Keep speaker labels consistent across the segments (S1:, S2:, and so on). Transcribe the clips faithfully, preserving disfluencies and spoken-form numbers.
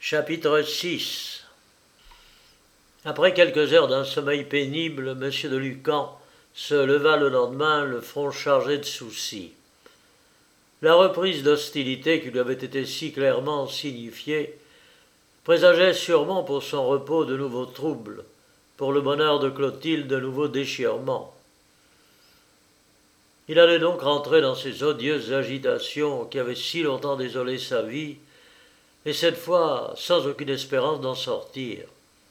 S1: Chapitre six. Après quelques heures d'un sommeil pénible, M. de Lucan se leva le lendemain, le front chargé de soucis. La reprise d'hostilité qui lui avait été si clairement signifiée présageait sûrement pour son repos de nouveaux troubles, pour le bonheur de Clotilde de nouveaux déchirements. Il allait donc rentrer dans ces odieuses agitations qui avaient si longtemps désolé sa vie, et cette fois sans aucune espérance d'en sortir.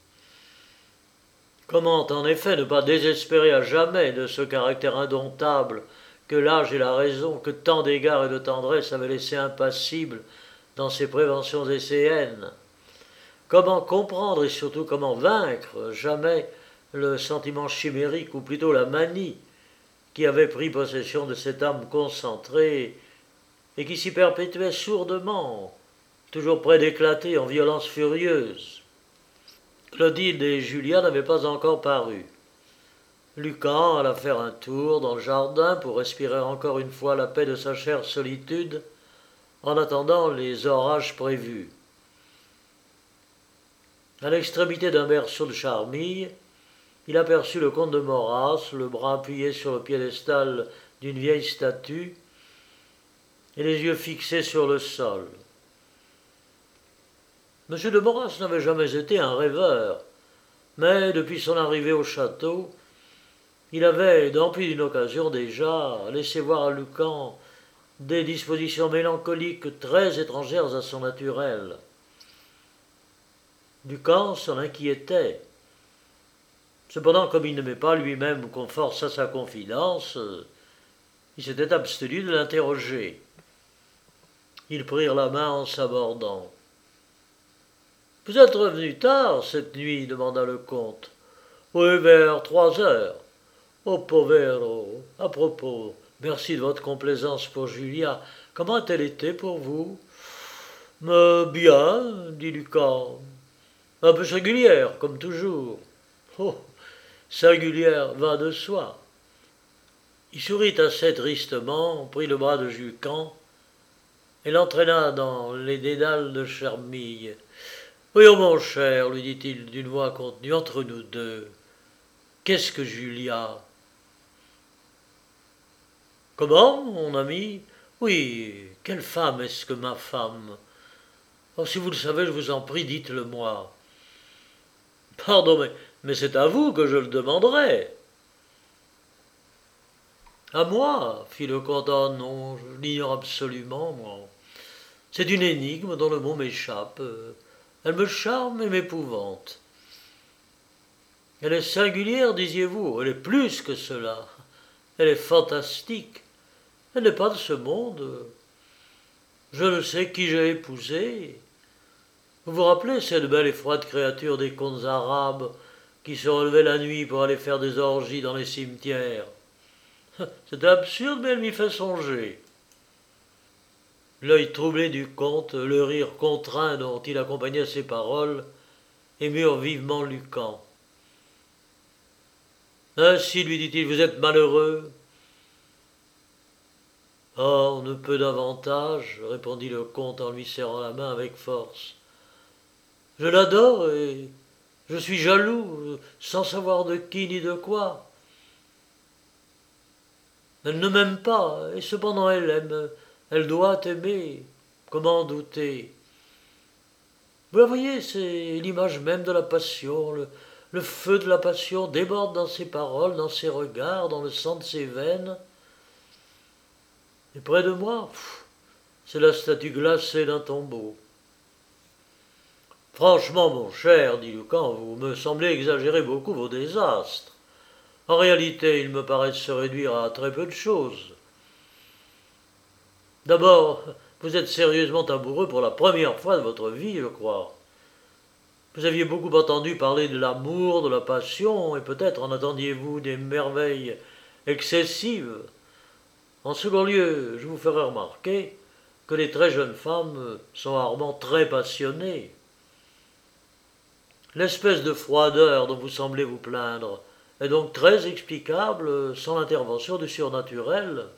S1: Comment en effet ne pas désespérer à jamais de ce caractère indomptable que l'âge et la raison, que tant d'égards et de tendresse avaient laissé impassible dans ses préventions et ses haines? Comment comprendre et surtout comment vaincre jamais le sentiment chimérique, ou plutôt la manie, qui avait pris possession de cette âme concentrée et qui s'y perpétuait sourdement, toujours près d'éclater en violence furieuse? Clotilde et Julia n'avaient pas encore paru. Lucan alla faire un tour dans le jardin pour respirer encore une fois la paix de sa chère solitude, en attendant les orages prévus. À l'extrémité d'un berceau de charmille, il aperçut le comte de Moras, le bras appuyé sur le piédestal d'une vieille statue et les yeux fixés sur le sol. M. de Moras n'avait jamais été un rêveur, mais depuis son arrivée au château, il avait, dans plus d'une occasion déjà, laissé voir à Lucan des dispositions mélancoliques très étrangères à son naturel. Lucan s'en inquiétait. Cependant, comme il n'aimait pas lui-même qu'on forçât sa confidence, il s'était abstenu de l'interroger. Ils prirent la main en s'abordant. « Vous êtes revenu tard cette nuit ?» demanda le comte. « Oui, vers trois heures. »« Oh, povero, à propos, merci de votre complaisance pour Julia. Comment a-t-elle été pour vous ?»« Mais bien, dit Lucan. Un peu singulière, comme toujours. »« Oh, singulière va de soi. » Il sourit assez tristement, prit le bras de Lucan et l'entraîna dans les dédales de charmille. « Voyons, mon cher, lui dit-il d'une voix contenue, entre nous deux, qu'est-ce que Julia ?»« Comment, mon ami ? Oui, quelle femme est-ce que ma femme ? Oh, si vous le savez, je vous en prie, dites-le-moi. »« Pardon, mais, mais c'est à vous que je le demanderai. »« À moi, fit le comte. Oh non, je l'ignore absolument, moi. C'est une énigme dont le mot m'échappe. Elle me charme et m'épouvante. Elle est singulière, disiez-vous? Elle est plus que cela. Elle est fantastique. Elle n'est pas de ce monde. Je ne sais qui j'ai épousé. Vous vous rappelez cette belle et froide créature des contes arabes qui se relevait la nuit pour aller faire des orgies dans les cimetières? C'est absurde, mais elle m'y fait songer. L'œil troublé du comte, le rire contraint dont il accompagnait ses paroles, émurent vivement Lucan. « Ainsi, lui dit-il, vous êtes malheureux ?»« Oh, on ne peut davantage, répondit le comte en lui serrant la main avec force. Je l'adore et je suis jaloux, sans savoir de qui ni de quoi. Elle ne m'aime pas, et cependant elle aime. Elle doit aimer. Comment douter? Vous la voyez, c'est l'image même de la passion. Le, le feu de la passion déborde dans ses paroles, dans ses regards, dans le sang de ses veines. Et près de moi, pff, c'est la statue glacée d'un tombeau. Franchement, mon cher, dit Lucan, vous me semblez exagérer beaucoup vos désastres. En réalité, ils me paraissent se réduire à très peu de choses. D'abord, vous êtes sérieusement amoureux pour la première fois de votre vie, je crois. Vous aviez beaucoup entendu parler de l'amour, de la passion, et peut-être en attendiez-vous des merveilles excessives. En second lieu, je vous ferai remarquer que les très jeunes femmes sont rarement très passionnées. L'espèce de froideur dont vous semblez vous plaindre est donc très explicable sans l'intervention du surnaturel.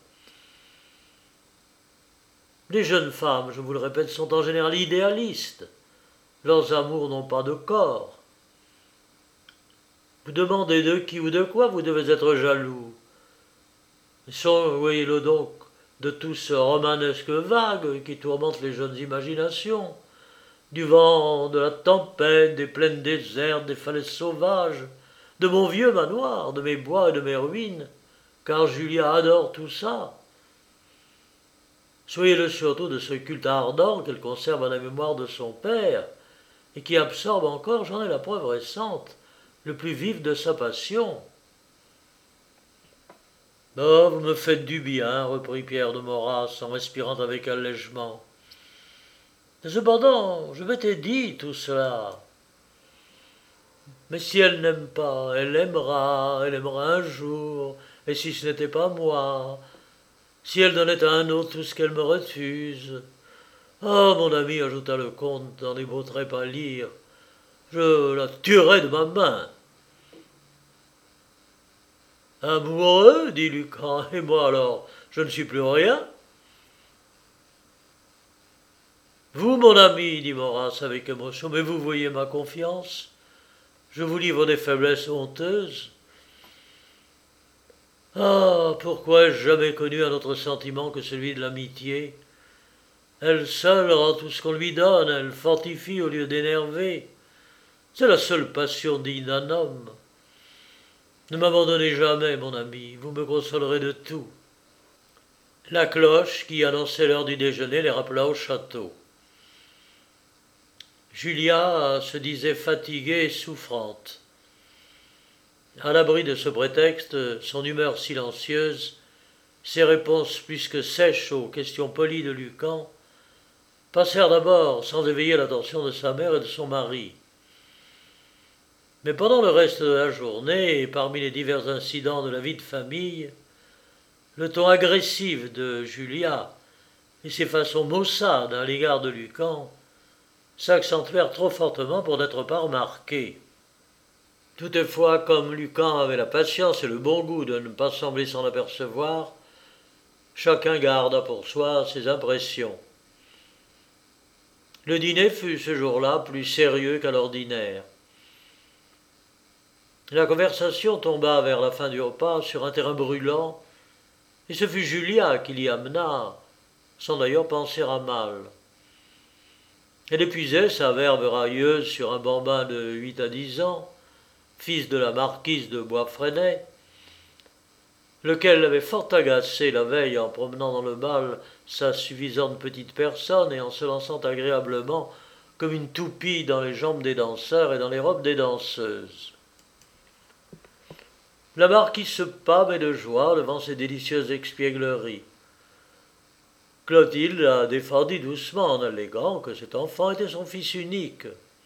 S1: Les jeunes femmes, je vous le répète, sont en général idéalistes. Leurs amours n'ont pas de corps. Vous demandez de qui ou de quoi vous devez être jaloux. Voyez-le donc de tout ce romanesque vague qui tourmente les jeunes imaginations, du vent, de la tempête, des plaines désertes, des falaises sauvages, de mon vieux manoir, de mes bois et de mes ruines, car Julia adore tout ça. Soyez-le surtout de ce culte ardent qu'elle conserve à la mémoire de son père, et qui absorbe encore, j'en ai la preuve récente, le plus vif de sa passion. « Oh, vous me faites du bien, reprit Pierre de Moras en respirant avec allègement. Cependant, je m'étais dit tout cela. Mais si elle n'aime pas, elle aimera, elle aimera un jour, et si ce n'était pas moi, si elle donnait à un autre tout ce qu'elle me refuse. Ah, mon ami, ajouta le comte dans des mots très pâlis, je la tuerai de ma main. Amoureux, dit Lucan, et moi alors, je ne suis plus rien. Vous, mon ami, dit Moras avec émotion, mais vous voyez ma confiance. Je vous livre des faiblesses honteuses. Ah, pourquoi ai-je jamais connu un autre sentiment que celui de l'amitié? Elle seule rend tout ce qu'on lui donne, elle fortifie au lieu d'énerver. C'est la seule passion digne d'un homme. Ne m'abandonnez jamais, mon ami, vous me consolerez de tout. La cloche, qui annonçait l'heure du déjeuner, les rappela au château. Julia se disait fatiguée et souffrante. À l'abri de ce prétexte, son humeur silencieuse, ses réponses plus que sèches aux questions polies de Lucan, passèrent d'abord sans éveiller l'attention de sa mère et de son mari. Mais pendant le reste de la journée, et parmi les divers incidents de la vie de famille, le ton agressif de Julia et ses façons maussades à l'égard de Lucan s'accentuèrent trop fortement pour n'être pas remarqués. Toutefois, comme Lucan avait la patience et le bon goût de ne pas sembler s'en apercevoir, chacun garda pour soi ses impressions. Le dîner fut ce jour-là plus sérieux qu'à l'ordinaire. La conversation tomba vers la fin du repas sur un terrain brûlant, et ce fut Julia qui l'y amena, sans d'ailleurs penser à mal. Elle épuisait sa verve railleuse sur un bambin de huit à dix ans, fils de la marquise de Boisfresnay, lequel l'avait fort agacé la veille en promenant dans le bal sa suffisante petite personne et en se lançant agréablement comme une toupie dans les jambes des danseurs et dans les robes des danseuses. La marquise se pâmait de joie devant ces délicieuses expiègleries. Clotilde la défendit doucement en alléguant que cet enfant était son fils unique.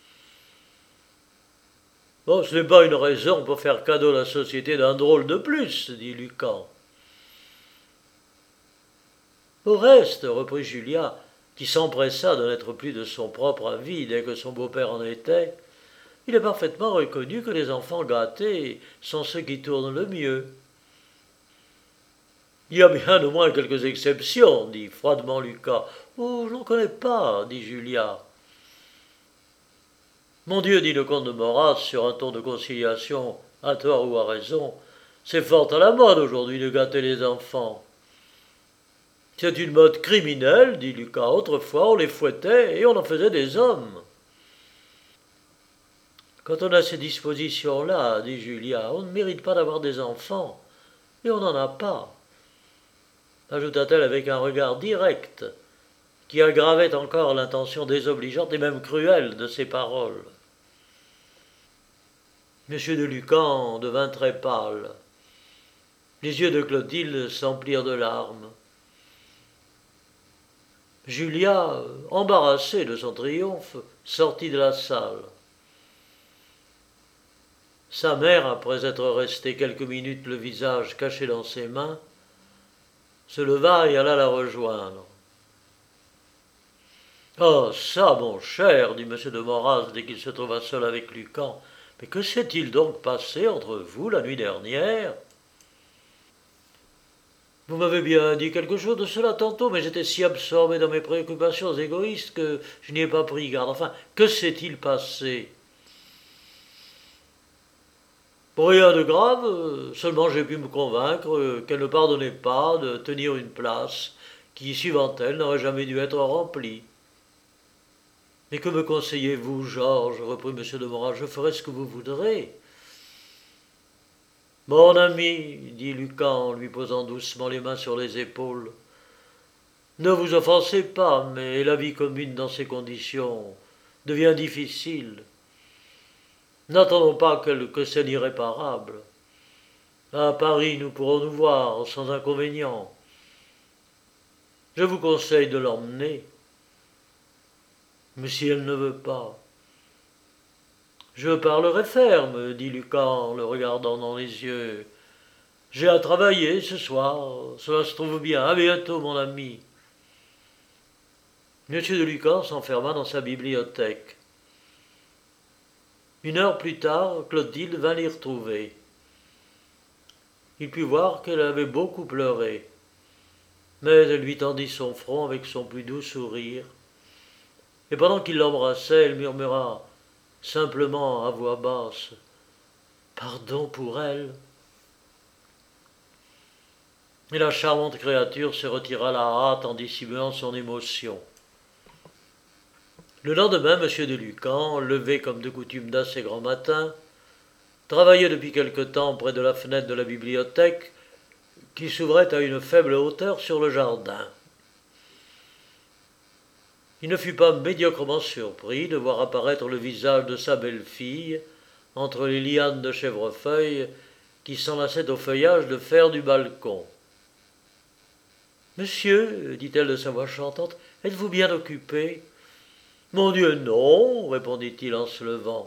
S1: « Bon, ce n'est pas une raison pour faire cadeau à la société d'un drôle de plus, dit Lucan. Au reste, reprit Julia, qui s'empressa de n'être plus de son propre avis dès que son beau-père en était, il est parfaitement reconnu que les enfants gâtés sont ceux qui tournent le mieux. Il y a bien au moins quelques exceptions, dit froidement Lucas. Oh, je n'en connais pas, dit Julia. Mon Dieu, dit le comte de Moras sur un ton de conciliation, à tort ou à raison, c'est fort à la mode aujourd'hui de gâter les enfants. C'est une mode criminelle, dit Lucas. Autrefois, on les fouettait et on en faisait des hommes. Quand on a ces dispositions-là, dit Julia, on ne mérite pas d'avoir des enfants, et on n'en a pas, ajouta-t-elle avec un regard direct, qui aggravait encore l'intention désobligeante et même cruelle de ses paroles. Monsieur de Lucan devint très pâle. Les yeux de Clotilde s'emplirent de larmes. Julia, embarrassée de son triomphe, sortit de la salle. Sa mère, après être restée quelques minutes le visage caché dans ses mains, se leva et alla la rejoindre. « Oh, ça, mon cher, dit M. de Moras dès qu'il se trouva seul avec Lucan, mais que s'est-il donc passé entre vous la nuit dernière ?» Vous m'avez bien dit quelque chose de cela tantôt, mais j'étais si absorbé dans mes préoccupations égoïstes que je n'y ai pas pris garde. Enfin, que s'est-il passé? Rien de grave, seulement j'ai pu me convaincre qu'elle ne pardonnait pas de tenir une place qui, suivant elle, n'aurait jamais dû être remplie. Mais que me conseillez-vous, Georges, reprit M. de Morat, je ferai ce que vous voudrez. Mon ami, dit Lucan en lui posant doucement les mains sur les épaules, ne vous offensez pas, mais la vie commune dans ces conditions devient difficile. N'attendons pas quelque scène irréparable. À Paris, nous pourrons nous voir sans inconvénient. Je vous conseille de l'emmener. Mais si elle ne veut pas. Je parlerai ferme, dit Lucan en le regardant dans les yeux. J'ai à travailler ce soir, cela se trouve bien. À bientôt, mon ami. Monsieur de Lucan s'enferma dans sa bibliothèque. Une heure plus tard, Clotilde vint l'y retrouver. Il put voir qu'elle avait beaucoup pleuré, mais elle lui tendit son front avec son plus doux sourire, et pendant qu'il l'embrassait, elle murmura simplement à voix basse « Pardon pour elle ». Et la charmante créature se retira à la hâte en dissimulant son émotion. Le lendemain, M. de Lucan, levé comme de coutume d'assez grand matin, travaillait depuis quelque temps près de la fenêtre de la bibliothèque qui s'ouvrait à une faible hauteur sur le jardin. Il ne fut pas médiocrement surpris de voir apparaître le visage de sa belle-fille entre les lianes de chèvrefeuille qui s'enlaçaient au feuillage de fer du balcon. « Monsieur, dit-elle de sa voix chantante, êtes-vous bien occupé ?»« Mon Dieu, non, répondit-il en se levant.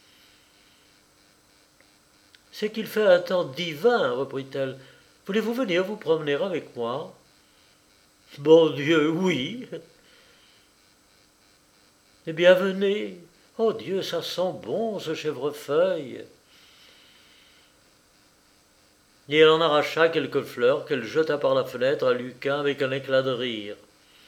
S1: C'est qu'il fait un temps divin, reprit-elle. Voulez-vous venir vous promener avec moi? Bon Dieu, oui. Eh bien, venez. Oh Dieu, ça sent bon, ce chèvrefeuille. Et elle en arracha quelques fleurs qu'elle jeta par la fenêtre à Lucan avec un éclat de rire.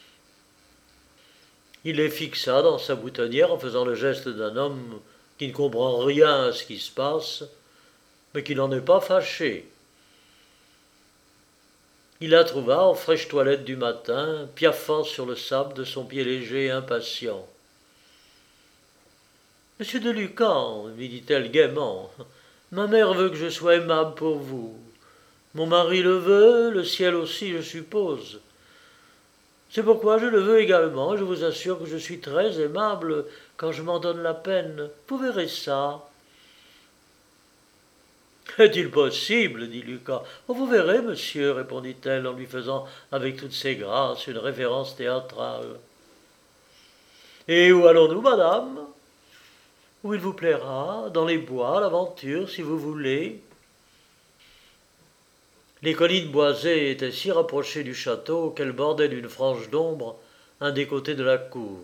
S1: Il les fixa dans sa boutonnière en faisant le geste d'un homme qui ne comprend rien à ce qui se passe, mais qui n'en est pas fâché. Il la trouva en fraîche toilette du matin, piaffant sur le sable de son pied léger et impatient. « Monsieur de Lucan, lui dit-elle gaiement, ma mère veut que je sois aimable pour vous. Mon mari le veut, le ciel aussi, je suppose. C'est pourquoi je le veux également, et je vous assure que je suis très aimable quand je m'en donne la peine. Vous verrez ça. » « Est-il possible, dit Lucan. Oh, vous verrez, monsieur, répondit-elle en lui faisant avec toutes ses grâces une révérence théâtrale. Et où allons-nous, madame? Où il vous plaira, dans les bois, l'aventure, si vous voulez. Les collines boisées étaient si rapprochées du château qu'elles bordaient d'une frange d'ombre un des côtés de la cour.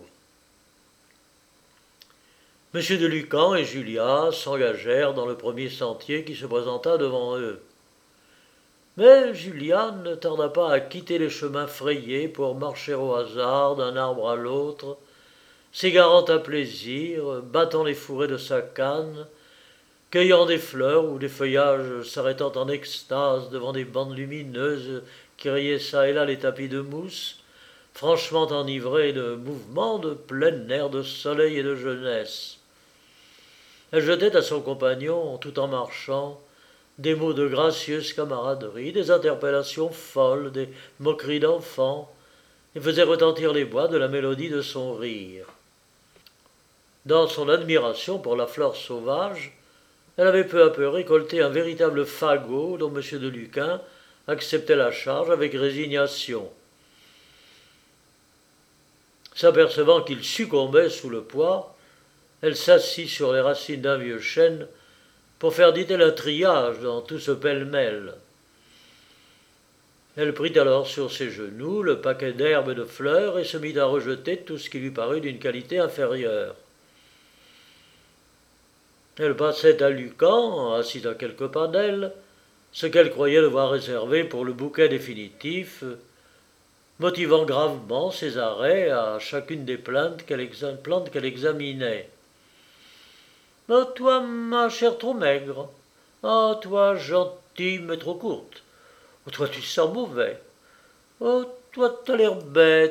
S1: Monsieur de Lucan et Julia s'engagèrent dans le premier sentier qui se présenta devant eux. Mais Julia ne tarda pas à quitter les chemins frayés pour marcher au hasard d'un arbre à l'autre, s'égarant à plaisir, battant les fourrés de sa canne, cueillant des fleurs ou des feuillages s'arrêtant en extase devant des bandes lumineuses qui rayaient çà et là les tapis de mousse, franchement enivrée de mouvements de plein air de soleil et de jeunesse. Elle jetait à son compagnon, tout en marchant, des mots de gracieuse camaraderie, des interpellations folles, des moqueries d'enfants, et faisait retentir les bois de la mélodie de son rire. Dans son admiration pour la flore sauvage, elle avait peu à peu récolté un véritable fagot dont M. de Lucan acceptait la charge avec résignation. S'apercevant qu'il succombait sous le poids, elle s'assit sur les racines d'un vieux chêne pour faire, dit-elle, un triage dans tout ce pêle-mêle. Elle prit alors sur ses genoux le paquet d'herbes et de fleurs et se mit à rejeter tout ce qui lui parut d'une qualité inférieure. Elle passait à Lucan, assis à quelques pas d'elle, ce qu'elle croyait devoir réserver pour le bouquet définitif, motivant gravement ses arrêts à chacune des plantes qu'elle, exa- plantes qu'elle examinait. « Oh, toi, ma chère trop maigre. Oh, toi, gentille, mais trop courte. Oh, toi, tu sens mauvais. Oh, toi, t'as l'air bête. »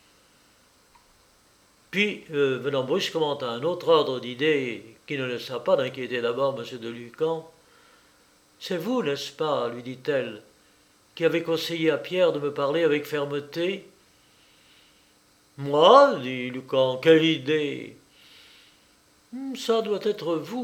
S1: Puis, euh, venant brusquement à un autre ordre d'idées qui ne laissa pas d'inquiéter d'abord M. de Lucan, « C'est vous, n'est-ce pas, lui dit-elle, qui avez conseillé à Pierre de me parler avec fermeté ?»« Moi, dit Lucan, quelle idée ?»« Ça doit être vous. »«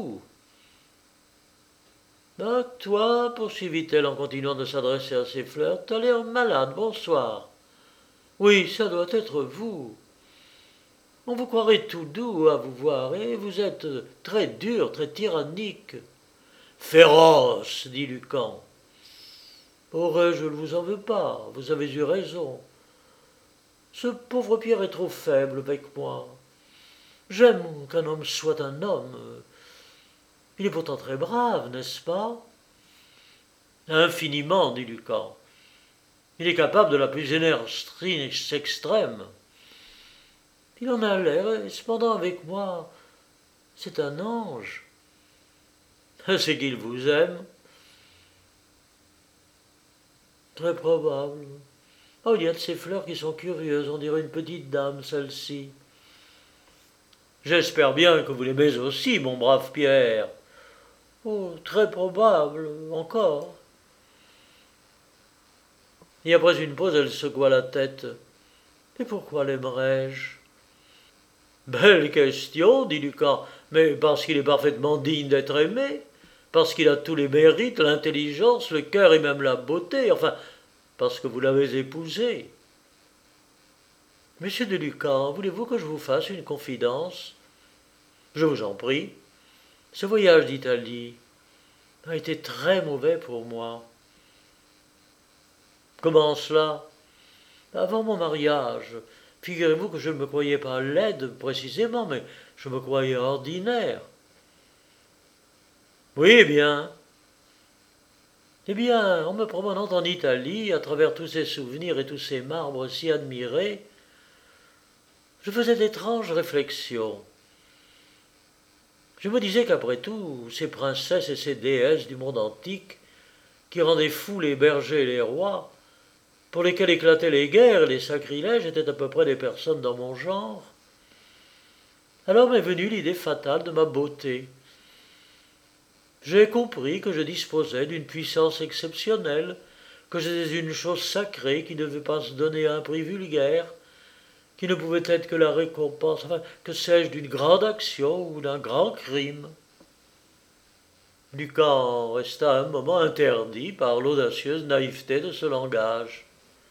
S1: Ah, toi, poursuivit-elle en continuant de s'adresser à ses fleurs, t'as l'air malade, bonsoir. Oui, ça doit être vous. On vous croirait tout doux à vous voir, et vous êtes très dur, très tyrannique. »« Féroce, dit Lucan. »« Oh, je ne vous en veux pas, vous avez eu raison. Ce pauvre Pierre est trop faible avec moi. J'aime qu'un homme soit un homme. Il est pourtant très brave, n'est-ce pas ? » ?»« Infiniment, dit Lucan. Il est capable de la plus énergie extrême. Il en a l'air, et cependant avec moi, c'est un ange. » »« C'est qu'il vous aime. » »« Très probable. Oh, il y a de ces fleurs qui sont curieuses, on dirait une petite dame, celle-ci. »« J'espère bien que vous l'aimez aussi, mon brave Pierre. »« Oh, très probable, encore. » Et après une pause, elle secoua la tête. « Et pourquoi l'aimerais-je » ?»« Belle question, dit Lucan, mais parce qu'il est parfaitement digne d'être aimé, parce qu'il a tous les mérites, l'intelligence, le cœur et même la beauté, enfin, parce que vous l'avez épousé. » »« Monsieur de Lucan, voulez-vous que je vous fasse une confidence ? » ?»« Je vous en prie. Ce voyage d'Italie a été très mauvais pour moi. » »« Comment cela ? » ?»« Avant mon mariage, figurez-vous que je ne me croyais pas laide précisément, mais je me croyais ordinaire. » »« Oui, eh bien. » »« Eh bien, en me promenant en Italie, à travers tous ces souvenirs et tous ces marbres si admirés, je faisais d'étranges réflexions. Je me disais qu'après tout, ces princesses et ces déesses du monde antique, qui rendaient fous les bergers et les rois, pour lesquels éclataient les guerres et les sacrilèges, étaient à peu près des personnes dans mon genre. Alors m'est venue l'idée fatale de ma beauté. J'ai compris que je disposais d'une puissance exceptionnelle, que j'étais une chose sacrée qui ne devait pas se donner à un prix vulgaire, qui ne pouvait être que la récompense, enfin, que sais-je, d'une grande action ou d'un grand crime. Lucan resta un moment interdit par l'audacieuse naïveté de ce langage.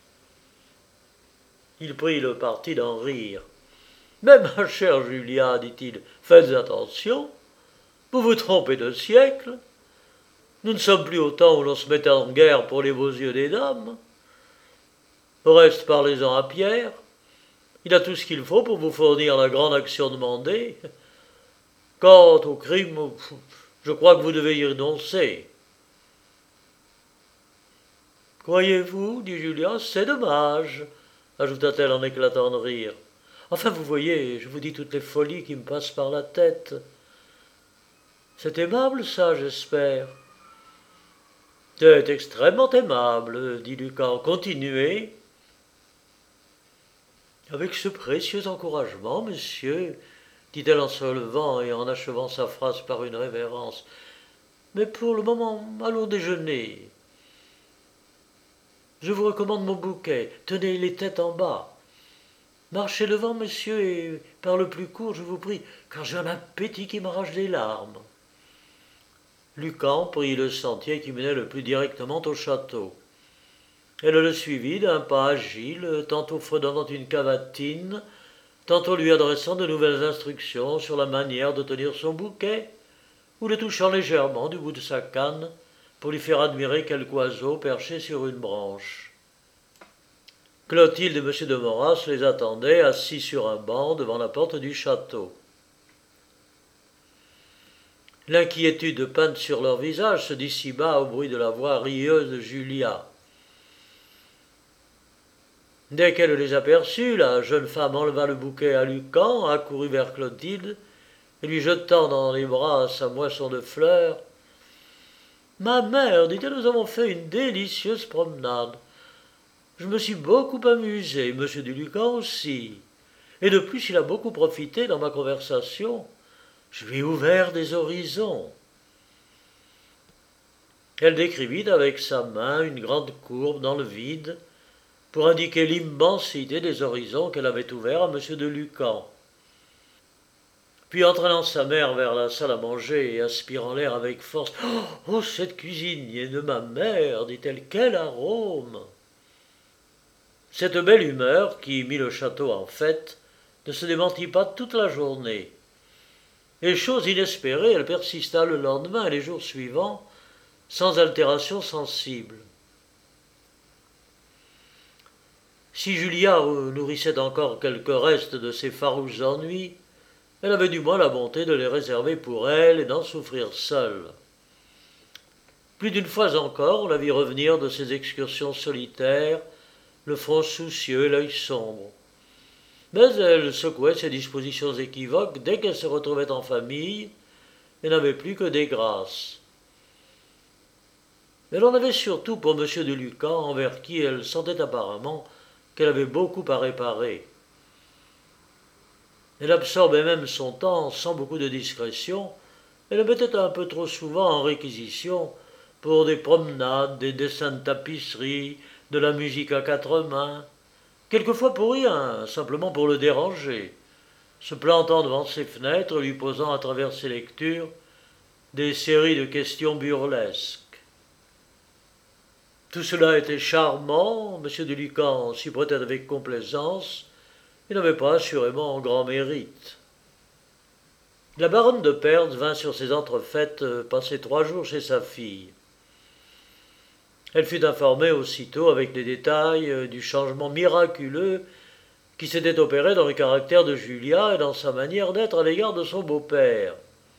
S1: Il prit le parti d'en rire. « Mais ma chère Julia, dit-il, faites attention, vous vous trompez de siècle. Nous ne sommes plus au temps où l'on se mettait en guerre pour les beaux yeux des dames. Au reste, parlez-en à Pierre. Il a tout ce qu'il faut pour vous fournir la grande action demandée. Quant au crime, je crois que vous devez y renoncer. »« Croyez-vous, dit Julien, c'est dommage, ajouta-t-elle en éclatant de rire. Enfin, vous voyez, je vous dis toutes les folies qui me passent par la tête. C'est aimable, ça, j'espère. C'est extrêmement aimable, dit Lucan. Continuez. Avec ce précieux encouragement, monsieur, dit-elle en se levant et en achevant sa phrase par une révérence. Mais pour le moment, allons déjeuner. Je vous recommande mon bouquet. Tenez les têtes en bas. Marchez devant, monsieur, et par le plus court, je vous prie, car j'ai un appétit qui m'arrache les larmes. Lucan prit le sentier qui menait le plus directement au château. Elle le suivit d'un pas agile, tantôt fredonnant une cavatine, tantôt lui adressant de nouvelles instructions sur la manière de tenir son bouquet, ou le touchant légèrement du bout de sa canne pour lui faire admirer quelque oiseau perché sur une branche. Clotilde et M. de Moras les attendaient, assis sur un banc devant la porte du château. L'inquiétude peinte sur leur visage se dissipa au bruit de la voix rieuse de Julia. Dès qu'elle les aperçut, la jeune femme enleva le bouquet à Lucan, accourut vers Clotilde, et lui jetant dans les bras sa moisson de fleurs. « Ma mère, dit-elle, nous avons fait une délicieuse promenade. Je me suis beaucoup amusée, monsieur du Lucan aussi. Et de plus, il a beaucoup profité dans ma conversation. Je lui ai ouvert des horizons. » Elle décrivit avec sa main une grande courbe dans le vide pour indiquer l'immensité des horizons qu'elle avait ouverts à monsieur de Lucan. Puis entraînant sa mère vers la salle à manger et aspirant l'air avec force, « Oh, cette cuisinière de ma mère, dit-elle, quel arôme !» Cette belle humeur, qui mit le château en fête, ne se démentit pas toute la journée. Et chose inespérée, elle persista le lendemain et les jours suivants, sans altération sensible. Si Julia nourrissait encore quelques restes de ses farouches ennuis, elle avait du moins la bonté de les réserver pour elle et d'en souffrir seule. Plus d'une fois encore, on la vit revenir de ses excursions solitaires, le front soucieux et l'œil sombre. Mais elle secouait ses dispositions équivoques dès qu'elle se retrouvait en famille et n'avait plus que des grâces. Elle en avait surtout pour M. de Lucan, envers qui elle sentait apparemment qu'elle avait beaucoup à réparer. Elle absorbait même son temps sans beaucoup de discrétion, et le mettait un peu trop souvent en réquisition pour des promenades, des dessins de tapisserie, de la musique à quatre mains, quelquefois pour rien, simplement pour le déranger, se plantant devant ses fenêtres, lui posant à travers ses lectures des séries de questions burlesques. Tout cela était charmant, M. de Lucan s'y prêtait avec complaisance, et n'avait pas assurément grand mérite. La baronne de Perthes vint sur ces entrefaites passer trois jours chez sa fille. Elle fut informée aussitôt avec les détails du changement miraculeux qui s'était opéré dans le caractère de Julia et dans sa manière d'être à l'égard de son beau-père.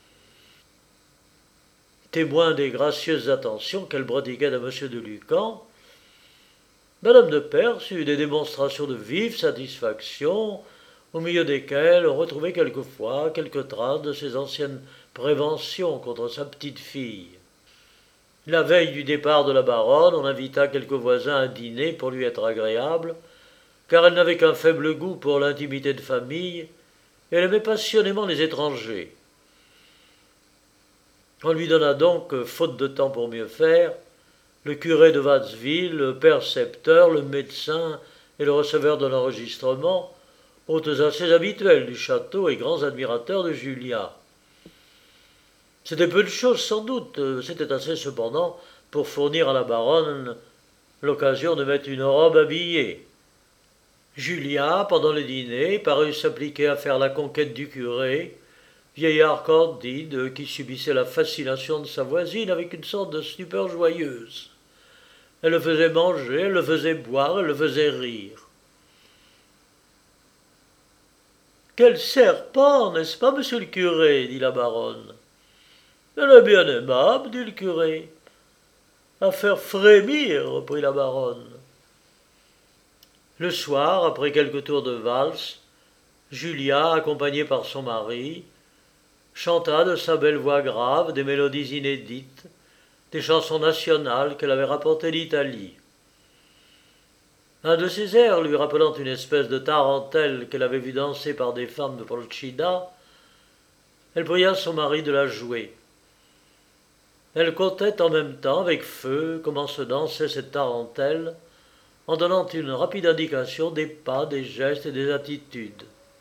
S1: Témoin des gracieuses attentions qu'elle prodiguait à M. de Lucan, Madame de Perthes eut des démonstrations de vive satisfaction, au milieu desquelles on retrouvait quelquefois quelques traces de ses anciennes préventions contre sa petite-fille. La veille du départ de la baronne, on invita quelques voisins à dîner pour lui être agréable, car elle n'avait qu'un faible goût pour l'intimité de famille, et elle aimait passionnément les étrangers. On lui donna donc, faute de temps pour mieux faire, le curé de Watteville, le percepteur, le médecin et le receveur de l'enregistrement, hôtes assez habituels du château et grands admirateurs de Julia. C'était peu de choses sans doute, c'était assez cependant pour fournir à la baronne l'occasion de mettre une robe habillée. Julia, pendant le dîner, parut s'appliquer à faire la conquête du curé, vieillard candide qui subissait la fascination de sa voisine avec une sorte de stupeur joyeuse. Elle le faisait manger, elle le faisait boire, elle le faisait rire. « Quel serpent, n'est-ce pas, monsieur le curé ?» dit la baronne. « Elle est bien aimable, dit le curé. »« À faire frémir, reprit la baronne. Le soir, après quelques tours de valse, Julia, accompagnée par son mari, chanta de sa belle voix grave des mélodies inédites, des chansons nationales qu'elle avait rapportées d'Italie. Un de ces airs lui rappelant une espèce de tarentelle qu'elle avait vue danser par des femmes de Polcina, elle pria son mari de la jouer. Elle contait en même temps avec feu comment se dansait cette tarentelle, en donnant une rapide indication des pas, des gestes et des attitudes.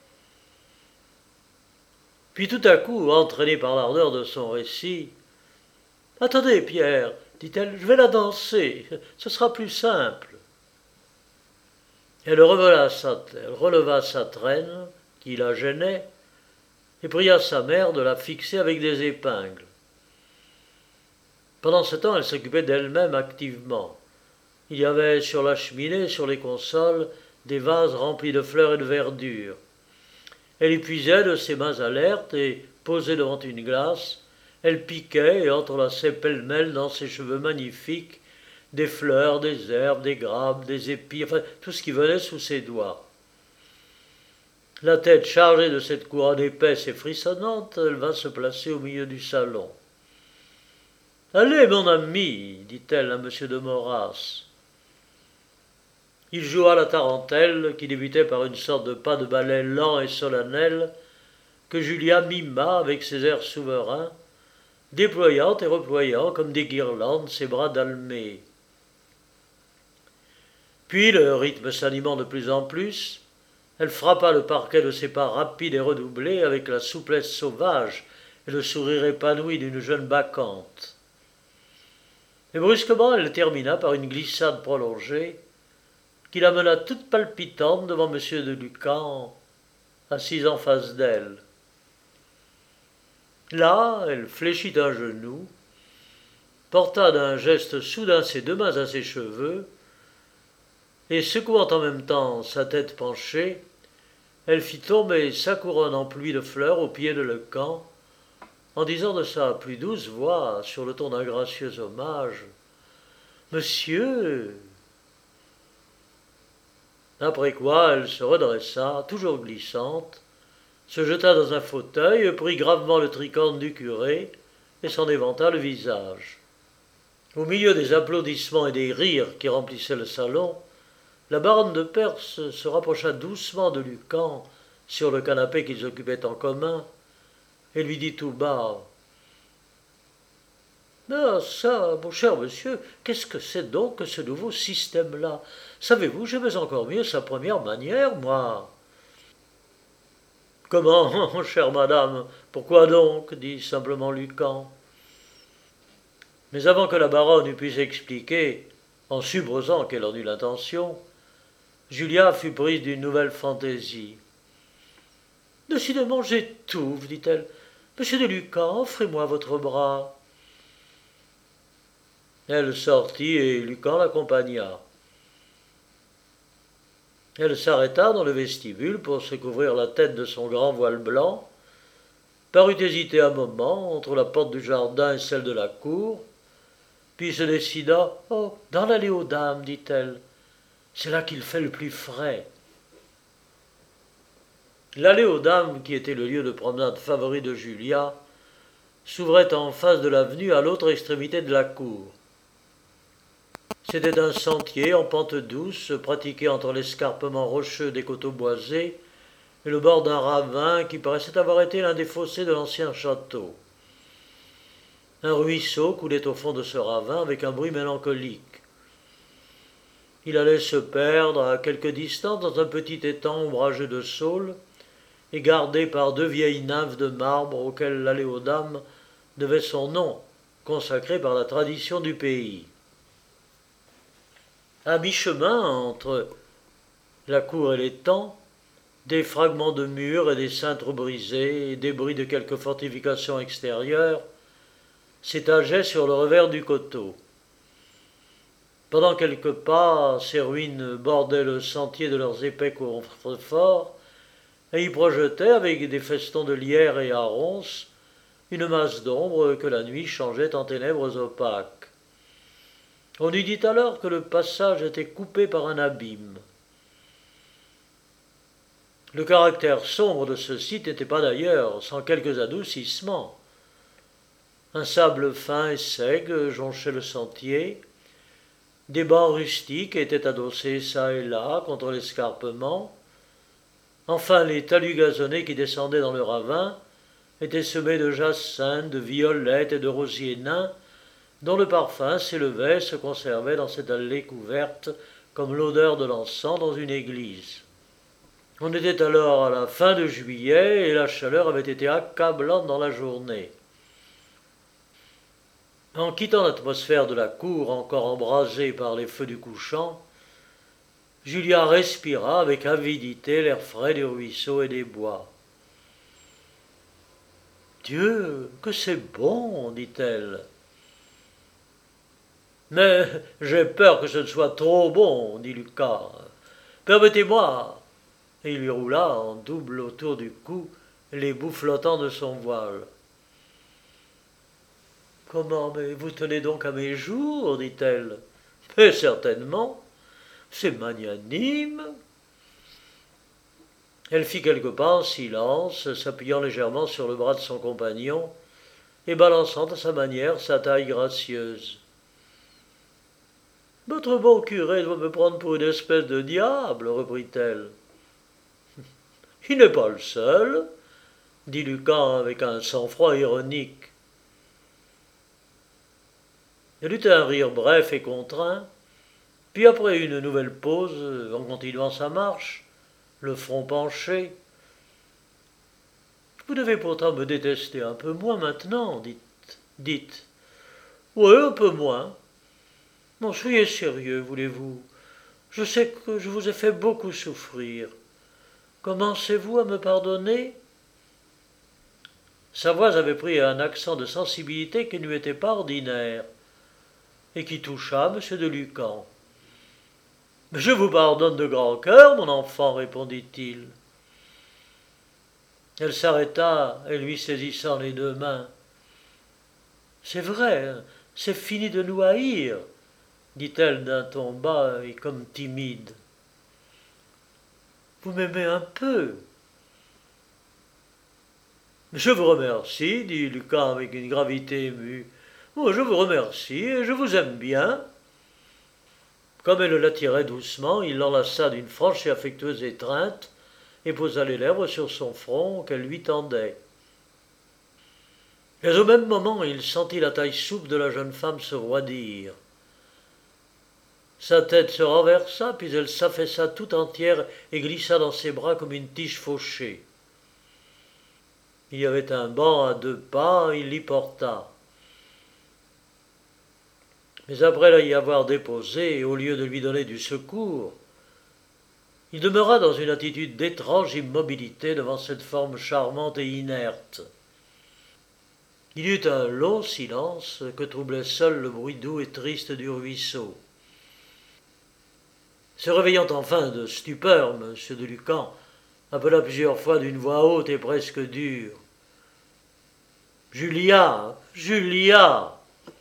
S1: Puis tout à coup, entraînée par l'ardeur de son récit, « Attendez, Pierre, dit-elle, je vais la danser, ce sera plus simple. » Elle releva sa, elle releva sa traîne, qui la gênait, et pria sa mère de la fixer avec des épingles. Pendant ce temps, elle s'occupait d'elle-même activement. Il y avait sur la cheminée, sur les consoles, des vases remplis de fleurs et de verdure. Elle y puisait de ses mains alertes et, posée devant une glace, Elle piquait et entrelaçait pêle-mêle dans ses cheveux magnifiques des fleurs, des herbes, des grappes, des épis, enfin tout ce qui venait sous ses doigts. La tête chargée de cette couronne épaisse et frissonnante, elle vint se placer au milieu du salon. « Allez, mon ami, dit-elle à M. de Moras. Il joua la tarentelle, qui débutait par une sorte de pas de ballet lent et solennel, que Julia mima avec ses airs souverains, déployant et reployant comme des guirlandes ses bras dalmés. Puis, le rythme s'animant de plus en plus, elle frappa le parquet de ses pas rapides et redoublés avec la souplesse sauvage et le sourire épanoui d'une jeune bacchante. Et brusquement, elle termina par une glissade prolongée qui l'amena toute palpitante devant M. de Lucan, assis en face d'elle. Là, elle fléchit un genou, porta d'un geste soudain ses deux mains à ses cheveux, et secouant en même temps sa tête penchée, elle fit tomber sa couronne en pluie de fleurs au pied de Lucan, en disant de sa plus douce voix, sur le ton d'un gracieux hommage, « Monsieur !» Après quoi, elle se redressa, toujours glissante, se jeta dans un fauteuil, prit gravement le tricorne du curé et s'en éventa le visage. Au milieu des applaudissements et des rires qui remplissaient le salon, la baronne de Perse se rapprocha doucement de Lucan sur le canapé qu'ils occupaient en commun et lui dit tout bas « Ah ça, mon cher monsieur, qu'est-ce que c'est donc que ce nouveau système-là? Savez-vous, j'aimais encore mieux sa première manière, moi. » « Comment, chère madame, pourquoi donc ?» dit simplement Lucan. Mais avant que la baronne eût pu s'expliquer, en supposant qu'elle en eut l'intention, Julia fut prise d'une nouvelle fantaisie. « Décidément, j'étouffe, dit-elle. Monsieur de Lucan, offrez-moi votre bras. » Elle sortit et Lucan l'accompagna. Elle s'arrêta dans le vestibule pour se couvrir la tête de son grand voile blanc, parut hésiter un moment entre la porte du jardin et celle de la cour, puis se décida. « Oh, dans l'allée aux dames, dit-elle. C'est là qu'il fait le plus frais. » L'allée aux dames, qui était le lieu de promenade favori de Julia, s'ouvrait en face de l'avenue à l'autre extrémité de la cour. C'était un sentier en pente douce, pratiqué entre l'escarpement rocheux des coteaux boisés et le bord d'un ravin qui paraissait avoir été l'un des fossés de l'ancien château. Un ruisseau coulait au fond de ce ravin avec un bruit mélancolique. Il allait se perdre à quelque distance dans un petit étang ombragé de saules et gardé par deux vieilles nymphes de marbre auxquelles l'allée aux dames devait son nom, consacré par la tradition du pays. À mi-chemin entre la cour et l'étang, des fragments de murs et des cintres brisés et débris de quelques fortifications extérieures s'étageaient sur le revers du coteau. Pendant quelques pas, ces ruines bordaient le sentier de leurs épais contreforts et y projetaient, avec des festons de lierre et à ronces, une masse d'ombre que la nuit changeait en ténèbres opaques. On eût dit alors que le passage était coupé par un abîme. Le caractère sombre de ce site n'était pas d'ailleurs sans quelques adoucissements. Un sable fin et sec jonchait le sentier, des bancs rustiques étaient adossés çà et là contre l'escarpement, enfin les talus gazonnés qui descendaient dans le ravin étaient semés de jacinthes, de violettes et de rosiers nains, dont le parfum s'élevait et se conservait dans cette allée couverte comme l'odeur de l'encens dans une église. On était alors à la fin de juillet et la chaleur avait été accablante dans la journée. En quittant l'atmosphère de la cour encore embrasée par les feux du couchant, Julia respira avec avidité l'air frais des ruisseaux et des bois. « Dieu, que c'est bon !» dit-elle. « Mais j'ai peur que ce ne soit trop bon, » dit Lucas. « Permettez-moi !» Et il lui roula en double autour du cou les bouts flottants de son voile. Comment, mais vous tenez donc à mes jours, dit-elle. Mais certainement, c'est magnanime. Elle fit quelques pas en silence, s'appuyant légèrement sur le bras de son compagnon, et balançant à sa manière sa taille gracieuse. « Votre bon curé doit me prendre pour une espèce de diable, reprit-elle. « Il n'est pas le seul, dit Lucan avec un sang-froid ironique. Elle eut un rire bref et contraint, puis après une nouvelle pause, en continuant sa marche, le front penché. « Vous devez pourtant me détester un peu moins maintenant, dites. dites. Oui, un peu moins. Non, soyez sérieux, voulez-vous. Je sais que je vous ai fait beaucoup souffrir. Commencez-vous à me pardonner ?» Sa voix avait pris un accent de sensibilité qui ne lui était pas ordinaire, et qui toucha M. de Lucan. « Je vous pardonne de grand cœur, mon enfant, répondit-il. Elle s'arrêta et lui saisissant les deux mains. « C'est vrai, c'est fini de nous haïr, dit-elle d'un ton bas et comme timide. Vous m'aimez un peu. Je vous remercie, dit Lucan avec une gravité émue. Oh, je vous remercie et je vous aime bien. Comme elle l'attirait doucement, il l'enlaça d'une franche et affectueuse étreinte et posa les lèvres sur son front qu'elle lui tendait. Mais au même moment, il sentit la taille souple de la jeune femme se roidir. Sa tête se renversa, puis elle s'affaissa tout entière et glissa dans ses bras comme une tige fauchée. Il y avait un banc à deux pas, il l'y porta. Mais après l'y avoir déposé, et au lieu de lui donner du secours, il demeura dans une attitude d'étrange immobilité devant cette forme charmante et inerte. Il y eut un long silence que troublait seul le bruit doux et triste du ruisseau. Se réveillant enfin de stupeur, M. de Lucan appela plusieurs fois d'une voix haute et presque dure. « Julia, Julia !»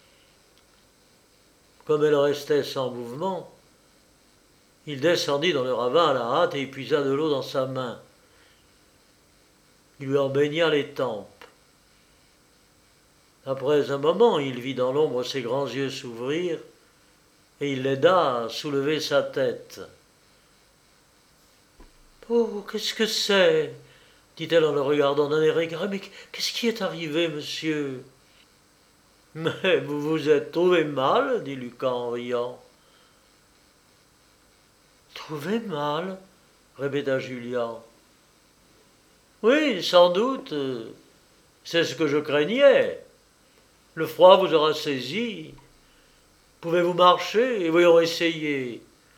S1: Comme elle restait sans mouvement, il descendit dans le ravin à la hâte et y puisa de l'eau dans sa main. Il lui en baigna les tempes. Après un moment, il vit dans l'ombre ses grands yeux s'ouvrir, et il l'aida à soulever sa tête. « Oh, qu'est-ce que c'est ?» dit-elle en le regardant d'un air égaré. « Mais qu'est-ce qui est arrivé, monsieur ?»« Mais vous vous êtes trouvé mal, dit Lucan en riant. »« Trouvé mal ?» répéta Julien. « Oui, sans doute. C'est ce que je craignais. Le froid vous aura saisi. Pouvez-vous marcher et voyons essayer. »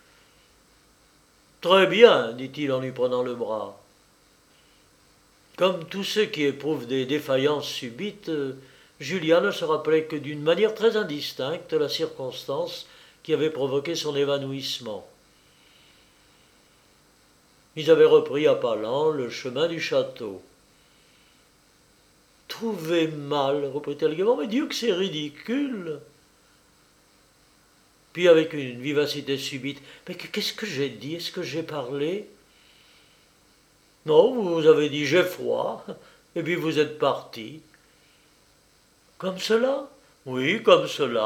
S1: « Très bien, dit-il en lui prenant le bras. Comme tous ceux qui éprouvent des défaillances subites, Julien ne se rappelait que d'une manière très indistincte la circonstance qui avait provoqué son évanouissement. Ils avaient repris à pas lents le chemin du château. « Trouver mal, reprit-elle gaiement, mais Dieu que c'est ridicule !» Puis avec une vivacité subite, « Mais qu'est-ce que j'ai dit? Est-ce que j'ai parlé ?»« Non, vous avez dit « j'ai froid », et puis vous êtes parti. »« Comme cela ?»« Oui, comme cela. »«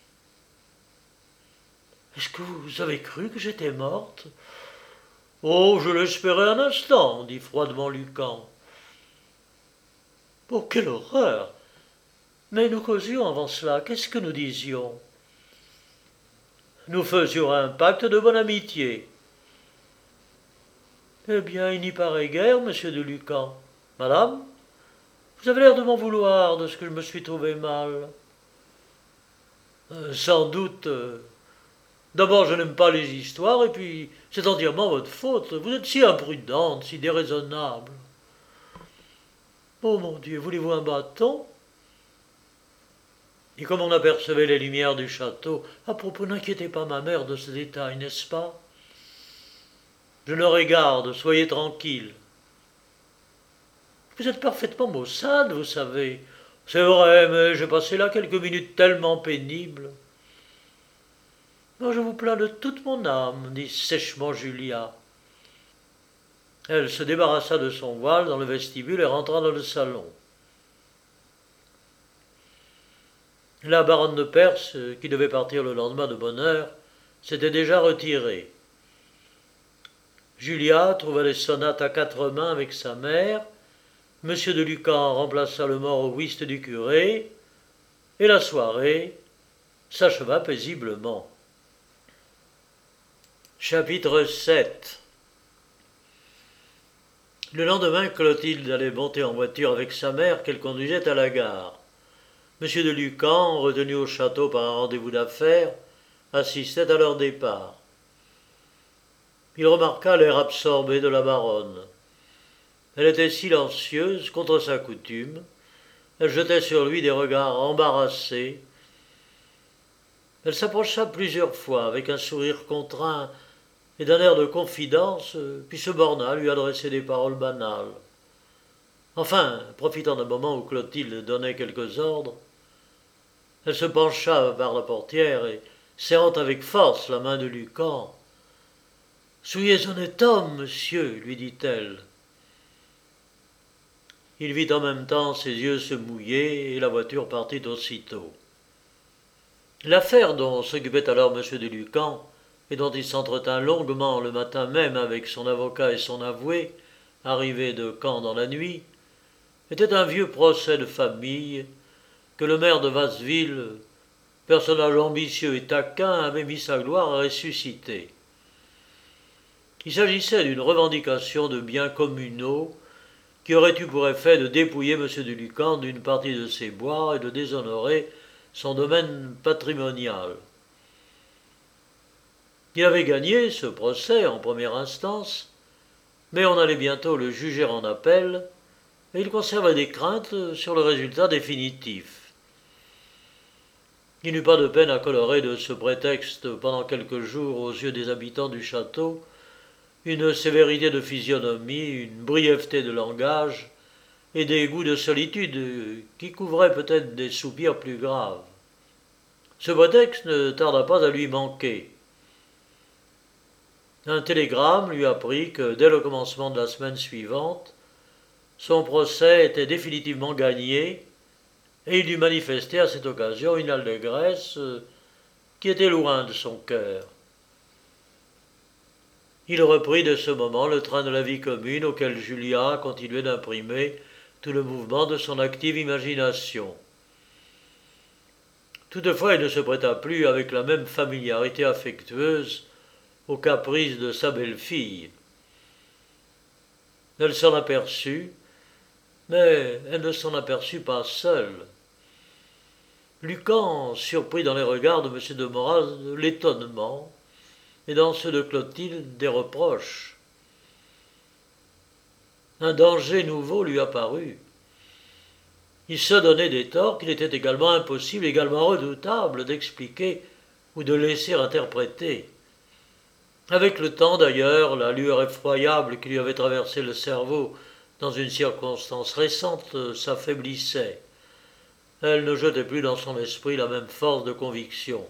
S1: Est-ce que vous avez cru que j'étais morte ?»« Oh, je l'espérais un instant, » dit froidement Lucan. « Oh, quelle horreur! Mais nous causions avant cela, qu'est-ce que nous disions ? » Nous faisions un pacte de bonne amitié. Eh bien, il n'y paraît guère, monsieur de Lucan. Madame, vous avez l'air de m'en vouloir de ce que je me suis trouvé mal. Euh, sans doute. Euh, D'abord, je n'aime pas les histoires, et puis c'est entièrement votre faute. Vous êtes si imprudente, si déraisonnable. Oh mon Dieu, voulez-vous un bâton ? Et comme on apercevait les lumières du château, à propos, n'inquiétez pas ma mère de ce détail, n'est-ce pas ? Je n'aurai garde, soyez tranquille. Vous êtes parfaitement maussade, vous savez. C'est vrai, mais j'ai passé là quelques minutes tellement pénibles. Moi, je vous plains de toute mon âme, dit sèchement Julia. Elle se débarrassa de son voile dans le vestibule et rentra dans le salon. La baronne de Perse, qui devait partir le lendemain de bonne heure, s'était déjà retirée. Julia trouva les sonates à quatre mains avec sa mère, M. de Lucan remplaça le mort au whist du curé, et la soirée s'acheva paisiblement. Chapitre sept. Le lendemain, Clotilde allait monter en voiture avec sa mère qu'elle conduisait à la gare. M. de Lucan, retenu au château par un rendez-vous d'affaires, assistait à leur départ. Il remarqua l'air absorbé de la baronne. Elle était silencieuse contre sa coutume. Elle jetait sur lui des regards embarrassés. Elle s'approcha plusieurs fois avec un sourire contraint et d'un air de confidence, puis se borna à lui adresser des paroles banales. Enfin, profitant d'un moment où Clotilde donnait quelques ordres, elle se pencha vers la portière et, serrant avec force la main de Lucan, « Soyez honnête homme, monsieur, lui dit-elle. » Il vit en même temps ses yeux se mouiller et la voiture partit aussitôt. L'affaire dont s'occupait alors M. de Lucan et dont il s'entretint longuement le matin même avec son avocat et son avoué, arrivé de Caen dans la nuit, était un vieux procès de famille que le maire de Vasseville, personnage ambitieux et taquin, avait mis sa gloire à ressusciter. Il s'agissait d'une revendication de biens communaux qui aurait eu pour effet de dépouiller M. de Lucan d'une partie de ses bois et de déshonorer son domaine patrimonial. Il avait gagné ce procès en première instance, mais on allait bientôt le juger en appel, et il conservait des craintes sur le résultat définitif. Il n'eut pas de peine à colorer de ce prétexte pendant quelques jours aux yeux des habitants du château une sévérité de physionomie, une brièveté de langage et des goûts de solitude qui couvraient peut-être des soupirs plus graves. Ce prétexte ne tarda pas à lui manquer. Un télégramme lui apprit que dès le commencement de la semaine suivante, son procès était définitivement gagné, et il dut manifester à cette occasion une allégresse qui était loin de son cœur. Il reprit de ce moment le train de la vie commune auquel Julia continuait d'imprimer tout le mouvement de son active imagination. Toutefois, il ne se prêta plus avec la même familiarité affectueuse aux caprices de sa belle-fille. Elle s'en aperçut, mais elle ne s'en aperçut pas seule. Lucan surprit dans les regards de M. de Morat l'étonnement, et dans ceux de Clotilde des reproches. Un danger nouveau lui apparut. Il se donnait des torts qu'il était également impossible, également redoutable d'expliquer ou de laisser interpréter. Avec le temps d'ailleurs, la lueur effroyable qui lui avait traversé le cerveau dans une circonstance récente s'affaiblissait. Elle ne jetait plus dans son esprit la même force de conviction.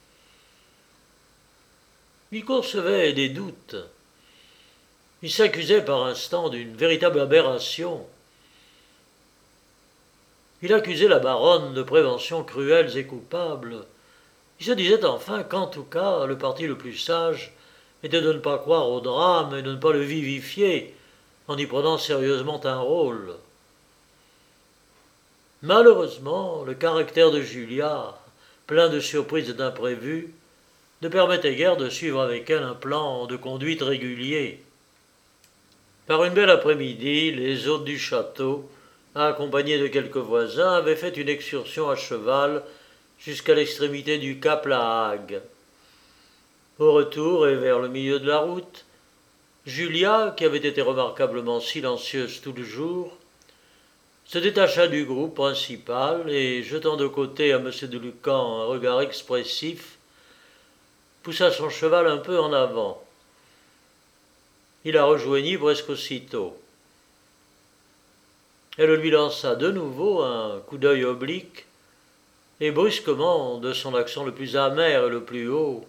S1: Il concevait des doutes. Il s'accusait par instants d'une véritable aberration. Il accusait la baronne de préventions cruelles et coupables. Il se disait enfin qu'en tout cas, le parti le plus sage était de ne pas croire au drame et de ne pas le vivifier en y prenant sérieusement un rôle. Malheureusement, le caractère de Julia, plein de surprises et d'imprévus, ne permettait guère de suivre avec elle un plan de conduite régulier. Par une belle après-midi, les hôtes du château, accompagnés de quelques voisins, avaient fait une excursion à cheval jusqu'à l'extrémité du cap La Hague. Au retour et vers le milieu de la route, Julia, qui avait été remarquablement silencieuse tout le jour, se détacha du groupe principal et, jetant de côté à M. de Lucan un regard expressif, poussa son cheval un peu en avant. Il la rejoignit presque aussitôt. Elle lui lança de nouveau un coup d'œil oblique, et brusquement, de son accent le plus amer et le plus haut,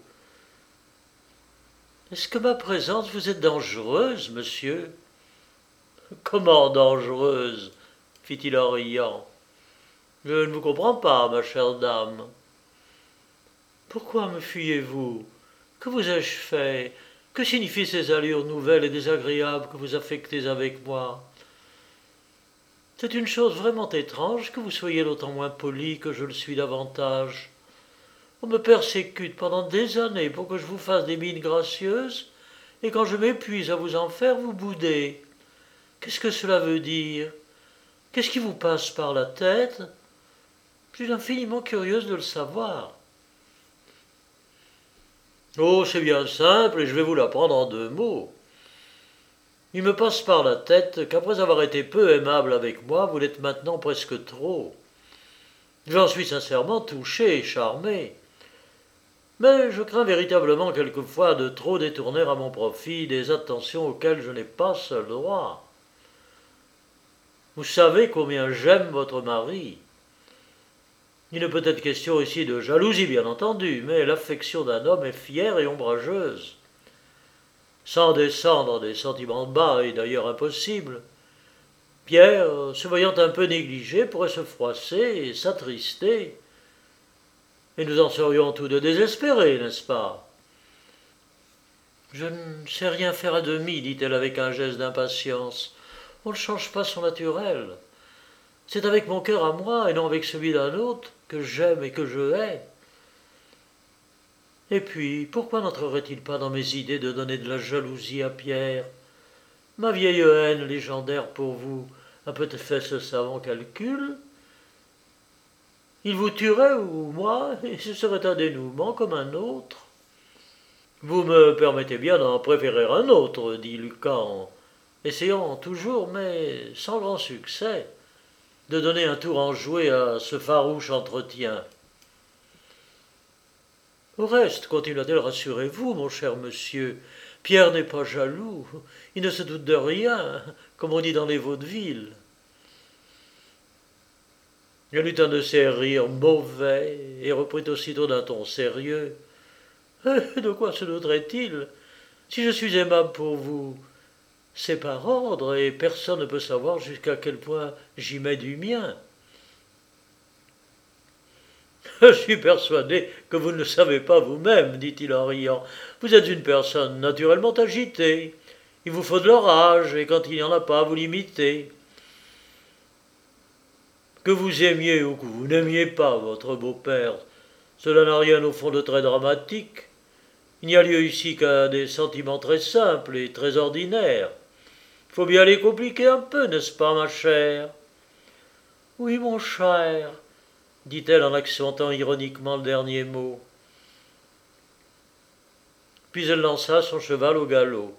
S1: « Est-ce que ma présence vous est dangereuse, monsieur ?»« Comment dangereuse ?» fit-il en riant. « Je ne vous comprends pas, ma chère dame. »« Pourquoi me fuyez-vous? Que vous ai-je fait? Que signifient ces allures nouvelles et désagréables que vous affectez avec moi? C'est une chose vraiment étrange que vous soyez d'autant moins poli que je le suis davantage. On me persécute pendant des années pour que je vous fasse des mines gracieuses, et quand je m'épuise à vous en faire, vous boudez. Qu'est-ce que cela veut dire? Qu'est-ce qui vous passe par la tête? Je suis infiniment curieuse de le savoir. Oh, c'est bien simple, et je vais vous l'apprendre en deux mots. Il me passe par la tête qu'après avoir été peu aimable avec moi, vous l'êtes maintenant presque trop. J'en suis sincèrement touché et charmé. Mais je crains véritablement quelquefois de trop détourner à mon profit des attentions auxquelles je n'ai pas seul droit. Vous savez combien j'aime votre mari. Il ne peut être question ici de jalousie, bien entendu, mais l'affection d'un homme est fière et ombrageuse. Sans descendre des sentiments bas est d'ailleurs impossible. Pierre, se voyant un peu négligé, pourrait se froisser et s'attrister. Et nous en serions tous deux désespérés, n'est-ce pas? Je ne sais rien faire à demi, dit-elle avec un geste d'impatience. On ne change pas son naturel. C'est avec mon cœur à moi, et non avec celui d'un autre, que j'aime et que je hais. Et puis, pourquoi n'entrerait-il pas dans mes idées de donner de la jalousie à Pierre? Ma vieille haine légendaire pour vous a peut-être fait ce savant calcul. Il vous tuerait ou moi, et ce serait un dénouement comme un autre. Vous me permettez bien d'en préférer un autre, dit Lucan, essayant toujours, mais sans grand succès, de donner un tour enjoué à ce farouche entretien. Au reste, continua-t-elle, rassurez-vous, mon cher monsieur, Pierre n'est pas jaloux, il ne se doute de rien, comme on dit dans les vaudevilles. Elle eut un de ces rires mauvais et reprit aussitôt d'un ton sérieux. Eh, de quoi se douterait-il? Si je suis aimable pour vous, c'est par ordre, et personne ne peut savoir jusqu'à quel point j'y mets du mien. Je suis persuadé que vous ne le savez pas vous-même, dit-il en riant. Vous êtes une personne naturellement agitée. Il vous faut de l'orage, et quand il n'y en a pas, vous l'imitez. Que vous aimiez ou que vous n'aimiez pas votre beau-père, cela n'a rien au fond de très dramatique. Il n'y a lieu ici qu'à des sentiments très simples et très ordinaires. Il faut bien les compliquer un peu, n'est-ce pas, ma chère? Oui, mon cher, dit-elle en accentant ironiquement le dernier mot. Puis elle lança son cheval au galop.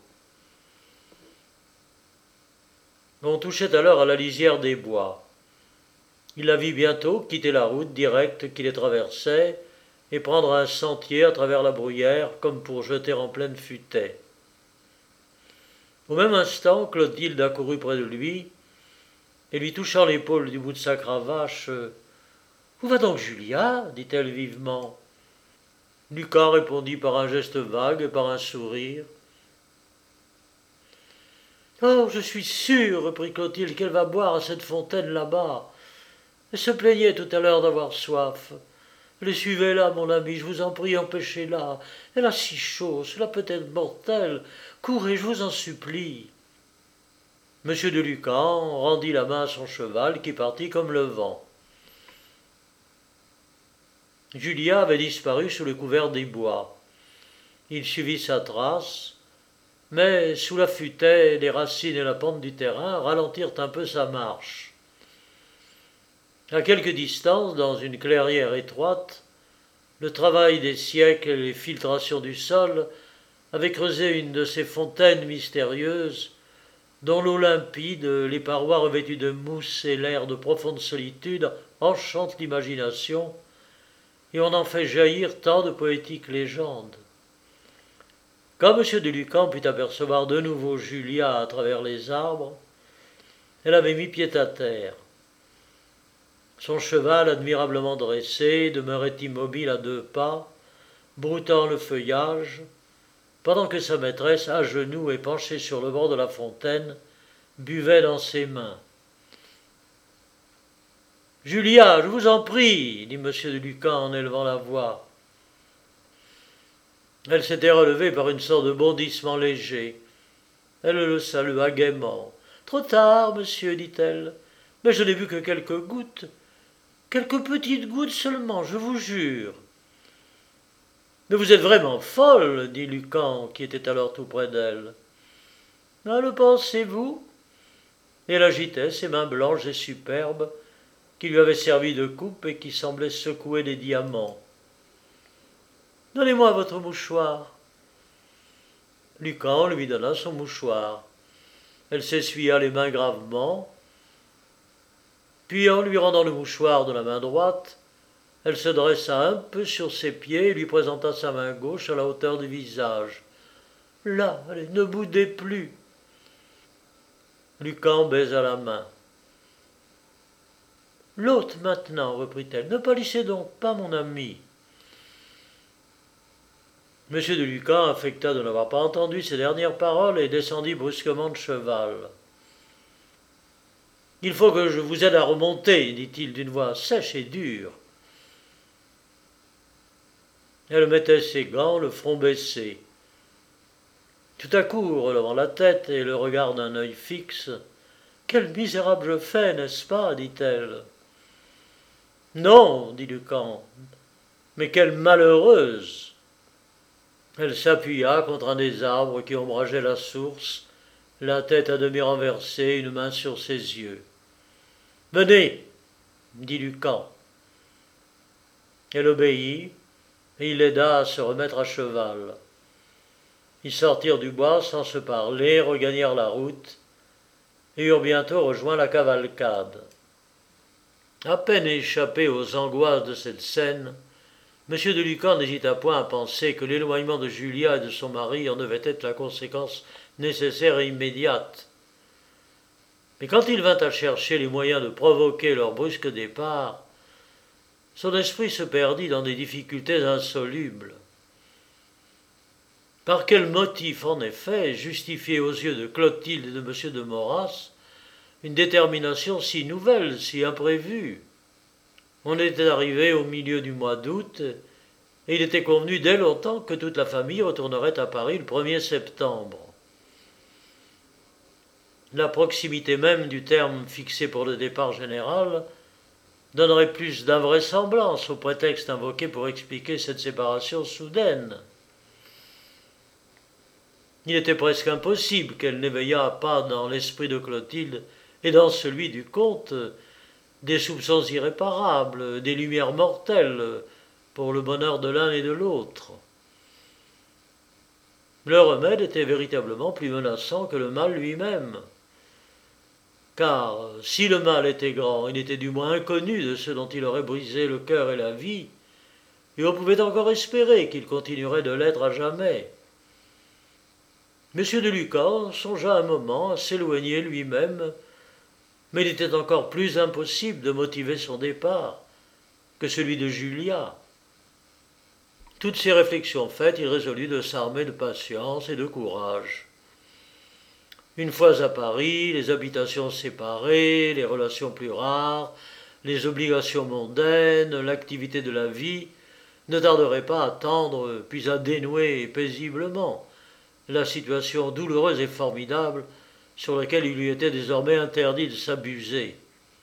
S1: On touchait alors à la lisière des bois. Il la vit bientôt quitter la route directe qui les traversait et prendre un sentier à travers la bruyère comme pour jeter en pleine futaie. Au même instant, Clotilde accourut près de lui et lui touchant l'épaule du bout de sa cravache, « Où va donc Julia » dit-elle vivement. Lucas répondit par un geste vague et par un sourire. « Oh, je suis sûre, reprit Clotilde, qu'elle va boire à cette fontaine là-bas. Elle se plaignait tout à l'heure d'avoir soif. Les suivez là, mon ami, je vous en prie, empêchez-la. Elle a si chaud, cela peut être mortel. Courez, je vous en supplie. » Monsieur de Lucan rendit la main à son cheval qui partit comme le vent. Julia avait disparu sous le couvert des bois. Il suivit sa trace, mais sous la futaie, les racines et la pente du terrain ralentirent un peu sa marche. À quelque distance, dans une clairière étroite, le travail des siècles et les filtrations du sol avaient creusé une de ces fontaines mystérieuses dont l'eau limpide, les parois revêtues de mousse et l'air de profonde solitude enchantent l'imagination, et on en fait jaillir tant de poétiques légendes. Quand M. de Lucan put apercevoir de nouveau Julia à travers les arbres, Elle avait mis pied à terre. Son cheval, admirablement dressé, demeurait immobile à deux pas, broutant le feuillage, pendant que sa maîtresse, à genoux et penchée sur le bord de la fontaine, buvait dans ses mains. « Julia, je vous en prie, dit M. de Lucan en élevant la voix. Elle s'était relevée par une sorte de bondissement léger. Elle le salua gaiement. « Trop tard, monsieur, dit-elle, mais je n'ai bu que quelques gouttes. Quelques petites gouttes seulement, je vous jure. » « Mais vous êtes vraiment folle, dit Lucan, qui était alors tout près d'elle. « Ah, le pensez-vous » Et elle agitait ses mains blanches et superbes, qui lui avaient servi de coupe et qui semblaient secouer des diamants. « Donnez-moi votre mouchoir. » Lucan lui donna son mouchoir. Elle s'essuya les mains gravement, puis en lui rendant le mouchoir de la main droite, elle se dressa un peu sur ses pieds et lui présenta sa main gauche à la hauteur du visage. « Là, allez, ne boudez plus. » Lucan baisa la main. « L'autre maintenant, reprit-elle, ne pâlissez donc pas, mon ami. » M. de Lucan affecta de n'avoir pas entendu ces dernières paroles et descendit brusquement de cheval. « Il faut que je vous aide à remonter, dit-il d'une voix sèche et dure. Elle mettait ses gants, le front baissé. Tout à coup, relevant la tête et le regard d'un œil fixe, « Quel misérable je fais, n'est-ce pas » dit-elle. « Non, dit Lucan, mais quelle malheureuse !» Elle s'appuya contre un des arbres qui ombrageait la source, la tête à demi renversée, une main sur ses yeux. « Venez, dit Lucan. Elle obéit, et il l'aida à se remettre à cheval. Ils sortirent du bois sans se parler, regagnèrent la route, et eurent bientôt rejoint la cavalcade. À peine échappé aux angoisses de cette scène, M. de Lucan n'hésita point à penser que l'éloignement de Julia et de son mari en devait être la conséquence nécessaire et immédiate. Mais quand il vint à chercher les moyens de provoquer leur brusque départ, son esprit se perdit dans des difficultés insolubles. Par quel motif, en effet, justifier aux yeux de Clotilde et de M. de Moras une détermination si nouvelle, si imprévue? On était arrivé au milieu du mois d'août, et il était convenu dès longtemps que toute la famille retournerait à Paris le premier septembre. La proximité même du terme fixé pour le départ général donnerait plus d'invraisemblance au prétexte invoqué pour expliquer cette séparation soudaine. Il était presque impossible qu'elle n'éveillât pas dans l'esprit de Clotilde et dans celui du comte des soupçons irréparables, des lumières mortelles pour le bonheur de l'un et de l'autre. Le remède était véritablement plus menaçant que le mal lui-même. Car si le mal était grand, il était du moins inconnu de ceux dont il aurait brisé le cœur et la vie, et on pouvait encore espérer qu'il continuerait de l'être à jamais. M. de Lucan songea un moment à s'éloigner lui-même, mais il était encore plus impossible de motiver son départ que celui de Julia. Toutes ces réflexions faites, il résolut de s'armer de patience et de courage. Une fois à Paris, les habitations séparées, les relations plus rares, les obligations mondaines, l'activité de la vie ne tarderaient pas à tendre puis à dénouer paisiblement la situation douloureuse et formidable sur laquelle il lui était désormais interdit de s'abuser.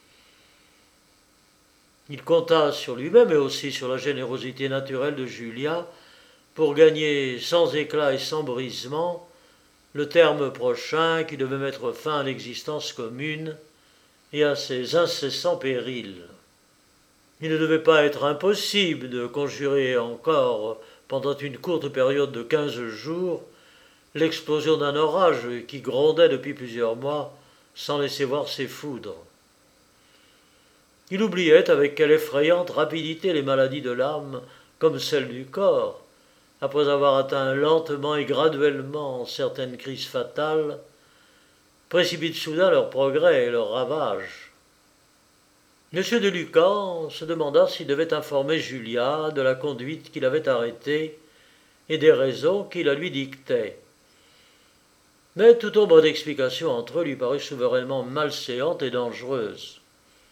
S1: Il compta sur lui-même et aussi sur la générosité naturelle de Julia pour gagner sans éclat et sans brisement le terme prochain qui devait mettre fin à l'existence commune et à ses incessants périls. Il ne devait pas être impossible de conjurer encore, pendant une courte période de quinze jours, l'explosion d'un orage qui grondait depuis plusieurs mois sans laisser voir ses foudres. Il oubliait avec quelle effrayante rapidité les maladies de l'âme, comme celles du corps, après avoir atteint lentement et graduellement certaines crises fatales, précipitent soudain leur progrès et leur ravage. M. de Lucan se demanda s'il devait informer Julia de la conduite qu'il avait arrêtée et des raisons qui la lui dictaient. Mais toute ombre d'explication entre eux lui parut souverainement malséante et dangereuse.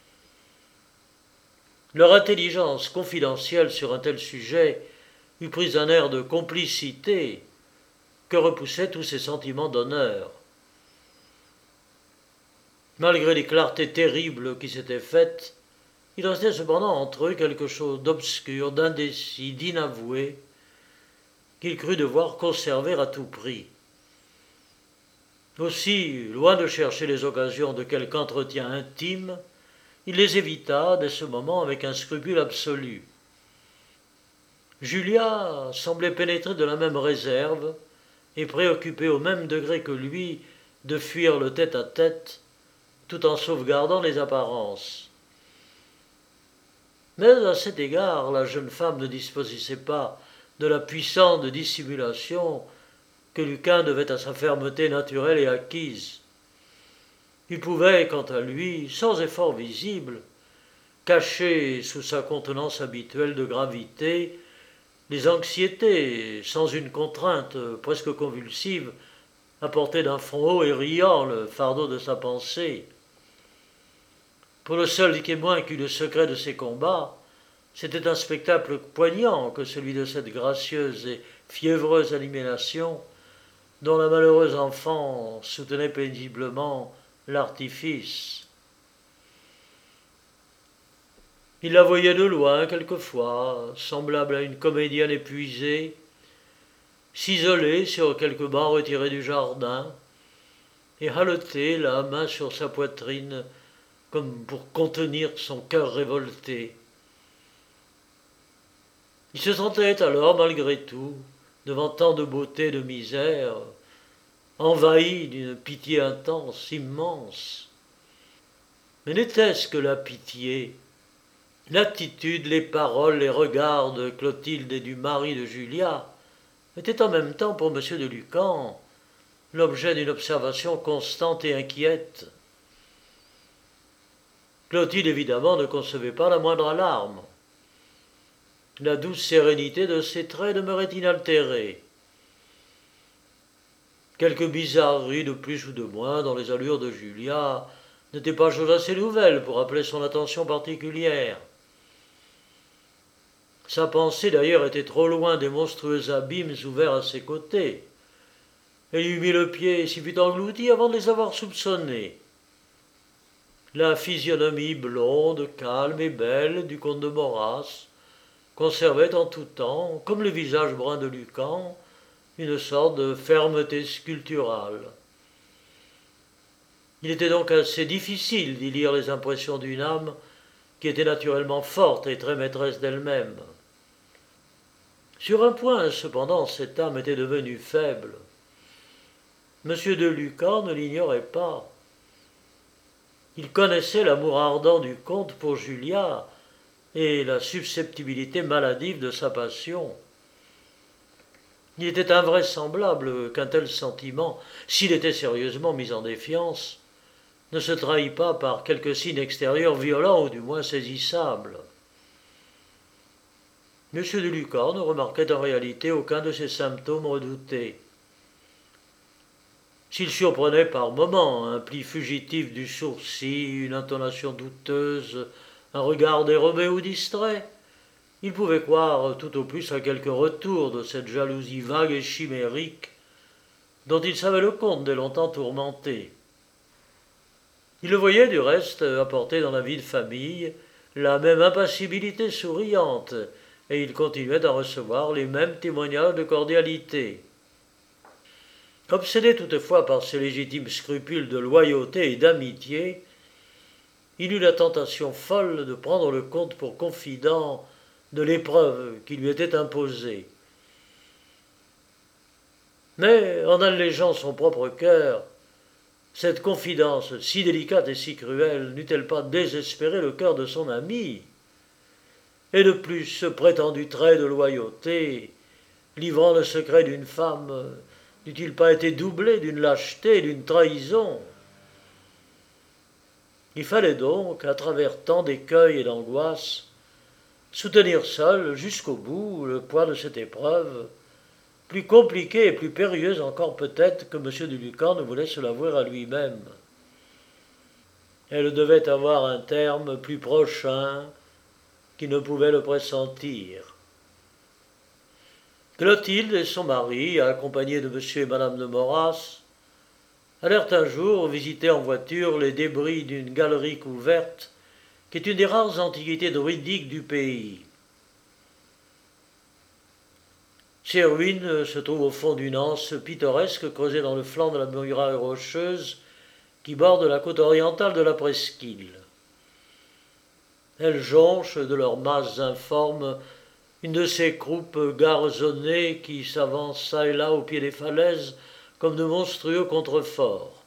S1: Leur intelligence confidentielle sur un tel sujet eût pris un air de complicité que repoussaient tous ses sentiments d'honneur. Malgré les clartés terribles qui s'étaient faites, il restait cependant entre eux quelque chose d'obscur, d'indécis, d'inavoué, qu'il crut devoir conserver à tout prix. Aussi, loin de chercher les occasions de quelque entretien intime, il les évita dès ce moment avec un scrupule absolu. Julia semblait pénétrée de la même réserve et préoccupée au même degré que lui de fuir le tête-à-tête, tout en sauvegardant les apparences. Mais à cet égard, la jeune femme ne disposait pas de la puissance de dissimulation que Lucan devait à sa fermeté naturelle et acquise. Il pouvait, quant à lui, sans effort visible, cacher sous sa contenance habituelle de gravité les anxiétés, sans une contrainte presque convulsive, à porter d'un front haut et riant le fardeau de sa pensée. Pour le seul témoin qui eut le secret de ses combats, c'était un spectacle poignant que celui de cette gracieuse et fiévreuse animation dont la malheureuse enfant soutenait paisiblement l'artifice. Il la voyait de loin quelquefois, semblable à une comédienne épuisée, s'isoler sur quelque banc retiré du jardin, et haleter la main sur sa poitrine, comme pour contenir son cœur révolté. Il se sentait alors, malgré tout, devant tant de beauté et de misère, envahi d'une pitié intense, immense. Mais n'était-ce que la pitié? L'attitude, les paroles, les regards de Clotilde et du mari de Julia étaient en même temps pour M. de Lucan l'objet d'une observation constante et inquiète. Clotilde, évidemment, ne concevait pas la moindre alarme. La douce sérénité de ses traits demeurait inaltérée. Quelques bizarreries de plus ou de moins dans les allures de Julia n'étaient pas chose assez nouvelle pour appeler son attention particulière. Sa pensée d'ailleurs était trop loin des monstrueux abîmes ouverts à ses côtés. Elle y eut mis le pied et s'y fut engloutie avant de les avoir soupçonnés. La physionomie blonde, calme et belle du comte de Moras conservait en tout temps, comme le visage brun de Lucan, une sorte de fermeté sculpturale. Il était donc assez difficile d'y lire les impressions d'une âme qui était naturellement forte et très maîtresse d'elle-même. Sur un point, cependant, cette âme était devenue faible. Monsieur de Lucan ne l'ignorait pas. Il connaissait l'amour ardent du comte pour Julia et la susceptibilité maladive de sa passion. Il était invraisemblable qu'un tel sentiment, s'il était sérieusement mis en défiance, ne se trahît pas par quelque signe extérieur violent ou du moins saisissable. M. de Lucan ne remarquait en réalité aucun de ces symptômes redoutés. S'il surprenait par moments un pli fugitif du sourcil, une intonation douteuse, un regard dérobé ou distrait, il pouvait croire tout au plus à quelque retour de cette jalousie vague et chimérique dont il savait le compte dès longtemps tourmenté. Il le voyait du reste apporter dans la vie de famille la même impassibilité souriante, et il continuait à recevoir les mêmes témoignages de cordialité. Obsédé toutefois par ses légitimes scrupules de loyauté et d'amitié, il eut la tentation folle de prendre le comte pour confident de l'épreuve qui lui était imposée. Mais, en allégeant son propre cœur, cette confidence si délicate et si cruelle n'eût-elle pas désespéré le cœur de son ami? Et de plus, ce prétendu trait de loyauté, livrant le secret d'une femme, n'eût-il pas été doublé d'une lâcheté et d'une trahison? Il fallait donc, à travers tant d'écueils et d'angoisses, soutenir seul, jusqu'au bout, le poids de cette épreuve, plus compliquée et plus périlleuse encore peut-être que M. de Lucan ne voulait se l'avouer à lui-même. Elle devait avoir un terme plus prochain qu'il ne pouvait le pressentir. Clotilde et son mari, accompagnés de M. et Mme de Moras, allèrent un jour visiter en voiture les débris d'une galerie couverte qui est une des rares antiquités druidiques du pays. Ces ruines se trouvent au fond d'une anse pittoresque creusée dans le flanc de la muraille rocheuse qui borde la côte orientale de la presqu'île. Elles jonchent de leurs masses informes une de ces croupes garçonnées qui s'avancent çà et là au pied des falaises comme de monstrueux contreforts.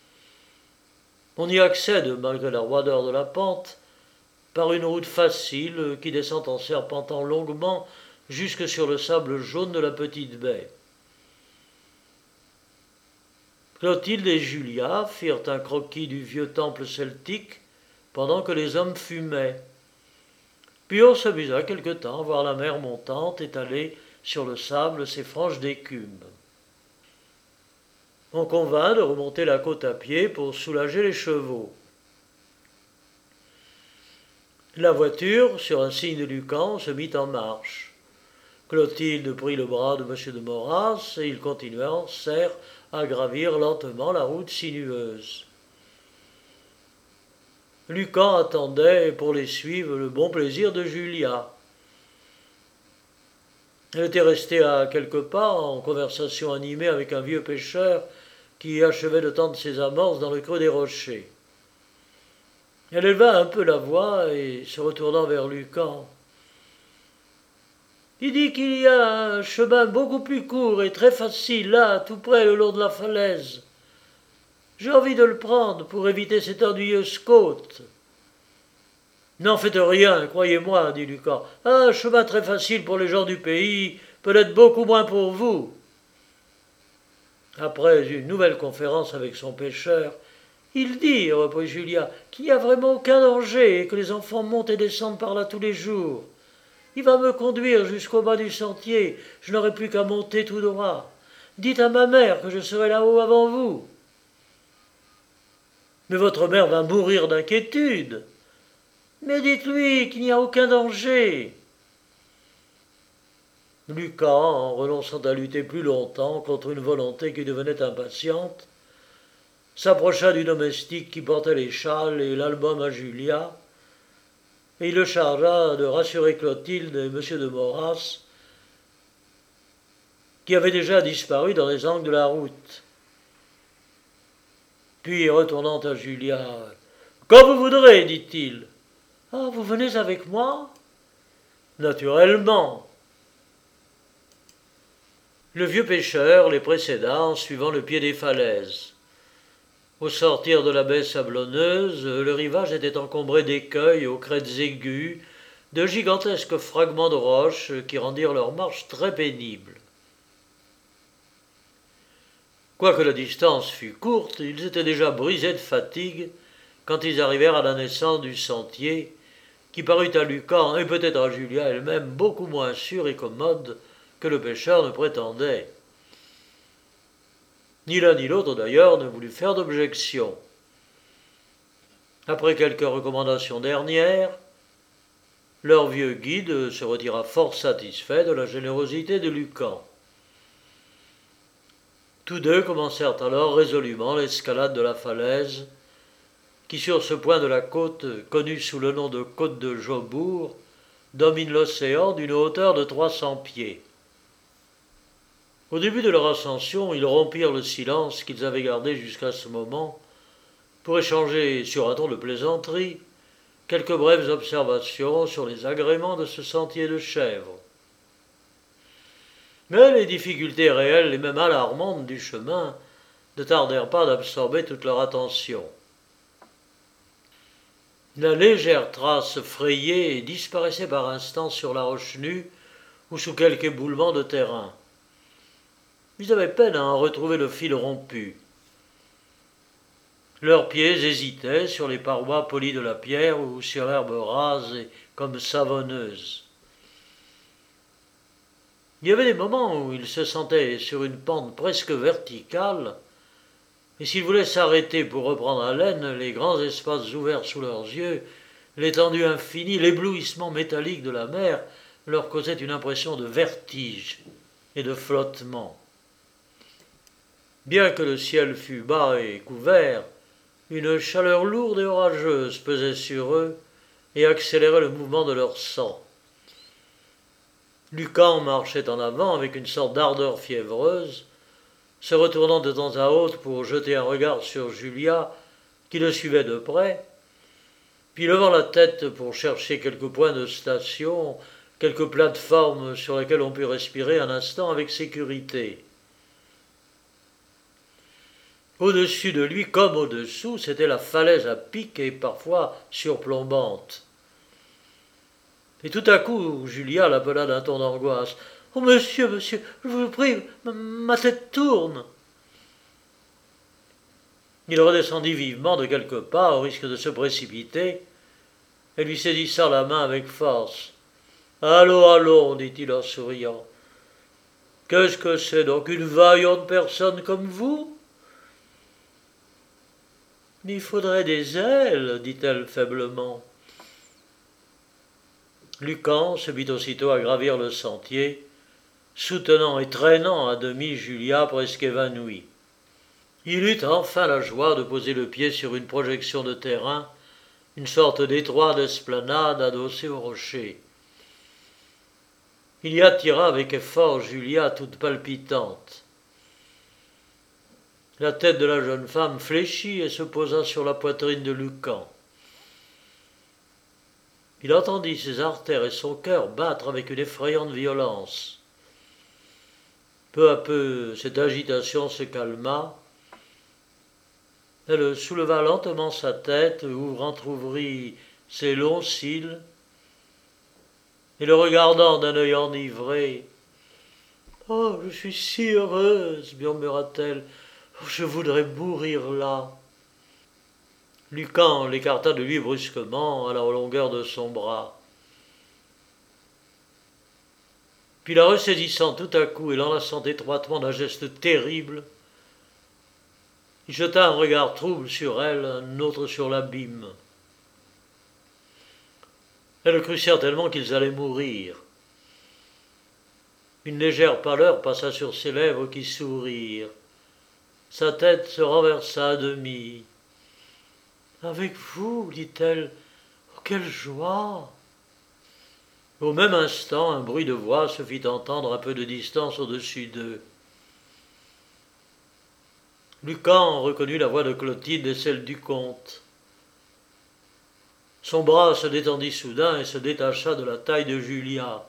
S1: On y accède, malgré la roideur de la pente, par une route facile qui descend en serpentant longuement jusque sur le sable jaune de la petite baie. Clotilde et Julia firent un croquis du vieux temple celtique pendant que les hommes fumaient. Puis on s'amusa quelque temps à voir la mer montante étaler sur le sable ses franges d'écume. On convint de remonter la côte à pied pour soulager les chevaux. La voiture, sur un signe de Lucan, se mit en marche. Clotilde prit le bras de M. de Moras et ils continuèrent, certes, à gravir lentement la route sinueuse. Lucan attendait pour les suivre le bon plaisir de Julia. Elle était restée à quelques pas en conversation animée avec un vieux pêcheur qui achevait de tendre ses amorces dans le creux des rochers. Elle éleva un peu la voix et, se retournant vers Lucan, « Il dit qu'il y a un chemin beaucoup plus court et très facile là, tout près, le long de la falaise. J'ai envie de le prendre pour éviter cette ennuyeuse côte. » « N'en faites rien, croyez-moi, dit Lucan. Un chemin très facile pour les gens du pays, peut-être beaucoup moins pour vous. » Après une nouvelle conférence avec son pêcheur, « Il dit, reprit Julia, qu'il n'y a vraiment aucun danger et que les enfants montent et descendent par là tous les jours. Il va me conduire jusqu'au bas du sentier, je n'aurai plus qu'à monter tout droit. Dites à ma mère que je serai là-haut avant vous. » « Mais votre mère va mourir d'inquiétude. »« Mais dites-lui qu'il n'y a aucun danger. » Lucan, en renonçant à lutter plus longtemps contre une volonté qui devenait impatiente, s'approcha du domestique qui portait les châles et l'album à Julia, et il le chargea de rassurer Clotilde et M. de Moras, qui avaient déjà disparu dans les angles de la route. Puis, retournant à Julia, « Quand vous voudrez, dit-il. »« Ah, vous venez avec moi ?»« Naturellement. » Le vieux pêcheur les précéda en suivant le pied des falaises. Au sortir de la baie sablonneuse, le rivage était encombré d'écueils aux crêtes aiguës, de gigantesques fragments de roches qui rendirent leur marche très pénible. Quoique la distance fût courte, ils étaient déjà brisés de fatigue quand ils arrivèrent à la naissance du sentier, qui parut à Lucan et peut-être à Julia elle-même beaucoup moins sûr et commode que le pêcheur ne prétendait. Ni l'un ni l'autre d'ailleurs ne voulut faire d'objection. Après quelques recommandations dernières, leur vieux guide se retira fort satisfait de la générosité de Lucan. Tous deux commencèrent alors résolument l'escalade de la falaise, qui sur ce point de la côte, connu sous le nom de côte de Jobourg, domine l'océan d'une hauteur de trois cents pieds. Au début de leur ascension, ils rompirent le silence qu'ils avaient gardé jusqu'à ce moment pour échanger, sur un ton de plaisanterie, quelques brèves observations sur les agréments de ce sentier de chèvres. Mais les difficultés réelles et même alarmantes du chemin ne tardèrent pas d'absorber toute leur attention. La légère trace frayée disparaissait par instants sur la roche nue ou sous quelque éboulement de terrain. Ils avaient peine à en retrouver le fil rompu. Leurs pieds hésitaient sur les parois polies de la pierre ou sur l'herbe rase et comme savonneuse. Il y avait des moments où ils se sentaient sur une pente presque verticale, et s'ils voulaient s'arrêter pour reprendre haleine, les grands espaces ouverts sous leurs yeux, l'étendue infinie, l'éblouissement métallique de la mer leur causaient une impression de vertige et de flottement. Bien que le ciel fût bas et couvert, une chaleur lourde et orageuse pesait sur eux et accélérait le mouvement de leur sang. Lucan marchait en avant avec une sorte d'ardeur fiévreuse, se retournant de temps à autre pour jeter un regard sur Julia, qui le suivait de près, puis levant la tête pour chercher quelques points de station, quelques plateformes sur lesquelles on put respirer un instant avec sécurité. Au-dessus de lui, comme au-dessous, c'était la falaise à pic et parfois surplombante. Et tout à coup, Julia l'appela d'un ton d'angoisse. « Oh, monsieur, monsieur, je vous prie, ma tête tourne !» Il redescendit vivement de quelques pas, au risque de se précipiter, et lui saisissant la main avec force. « Allons, allons, dit-il en souriant. Qu'est-ce que c'est donc, une vaillante personne comme vous ? Il faudrait des ailes, dit-elle faiblement. Lucan se mit aussitôt à gravir le sentier, soutenant et traînant à demi Julia presque évanouie. Il eut enfin la joie de poser le pied sur une projection de terrain, une sorte d'étroite esplanade adossée au rocher. Il y attira avec effort Julia toute palpitante. La tête de la jeune femme fléchit et se posa sur la poitrine de Lucan. Il entendit ses artères et son cœur battre avec une effrayante violence. Peu à peu, cette agitation se calma. Elle souleva lentement sa tête, ouvrant-ouvrit ses longs cils, et le regardant d'un œil enivré. « Oh, je suis si heureuse, murmura-t-elle. Oh, je voudrais mourir là. » Lucan l'écarta de lui brusquement à la longueur de son bras. Puis la ressaisissant tout à coup et l'enlaçant étroitement d'un geste terrible, il jeta un regard trouble sur elle, un autre sur l'abîme. Elle crut certainement qu'ils allaient mourir. Une légère pâleur passa sur ses lèvres qui sourirent. Sa tête se renversa à demi. « Avec vous, dit-elle, oh, quelle joie !» Au même instant, un bruit de voix se fit entendre à peu de distance au-dessus d'eux. Lucan reconnut la voix de Clotilde et celle du comte. Son bras se détendit soudain et se détacha de la taille de Julia.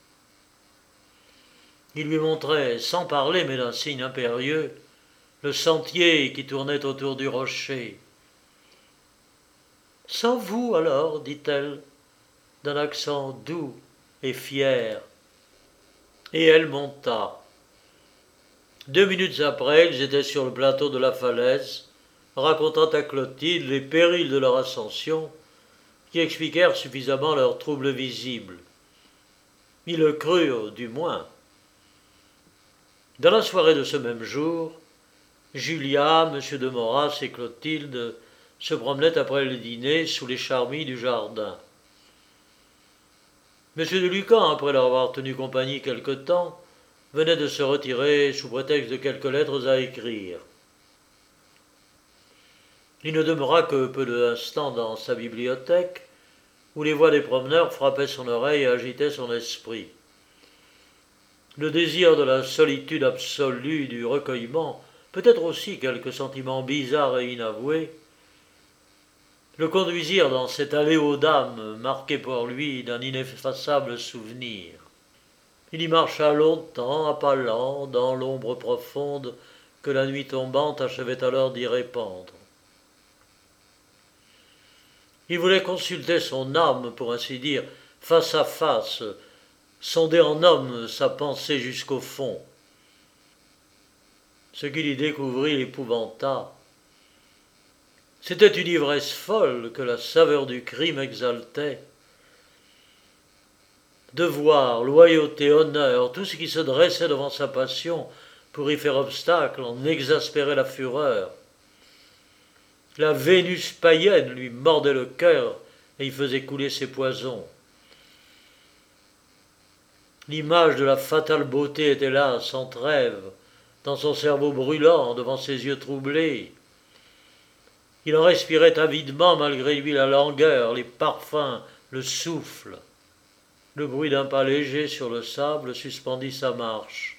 S1: Il lui montrait, sans parler mais d'un signe impérieux, le sentier qui tournait autour du rocher. « Sans vous, alors, dit-elle, d'un accent doux et fier. » Et elle monta. Deux minutes après, ils étaient sur le plateau de la falaise, racontant à Clotilde les périls de leur ascension, qui expliquèrent suffisamment leurs troubles visibles. Ils le crurent, du moins. Dans la soirée de ce même jour, Julia, M. de Moras et Clotilde se promenaient après le dîner sous les charmilles du jardin. M. de Lucan, après leur avoir tenu compagnie quelque temps, venait de se retirer sous prétexte de quelques lettres à écrire. Il ne demeura que peu d'instants dans sa bibliothèque, où les voix des promeneurs frappaient son oreille et agitaient son esprit. Le désir de la solitude absolue, du recueillement, peut-être aussi quelques sentiments bizarres et inavoués, le conduisirent dans cette allée aux dames marquée pour lui d'un ineffaçable souvenir. Il y marcha longtemps, à pas lents, dans l'ombre profonde que la nuit tombante achevait alors d'y répandre. Il voulait consulter son âme, pour ainsi dire, face à face, sonder en homme sa pensée jusqu'au fond. Ce qu'il y découvrit l'épouvanta. C'était une ivresse folle que la saveur du crime exaltait. Devoir, loyauté, honneur, tout ce qui se dressait devant sa passion pour y faire obstacle en exaspérait la fureur. La Vénus païenne lui mordait le cœur et y faisait couler ses poisons. L'image de la fatale beauté était là, sans trêve, dans son cerveau brûlant, devant ses yeux troublés. Il en respirait avidement malgré lui la langueur, les parfums, le souffle. Le bruit d'un pas léger sur le sable suspendit sa marche.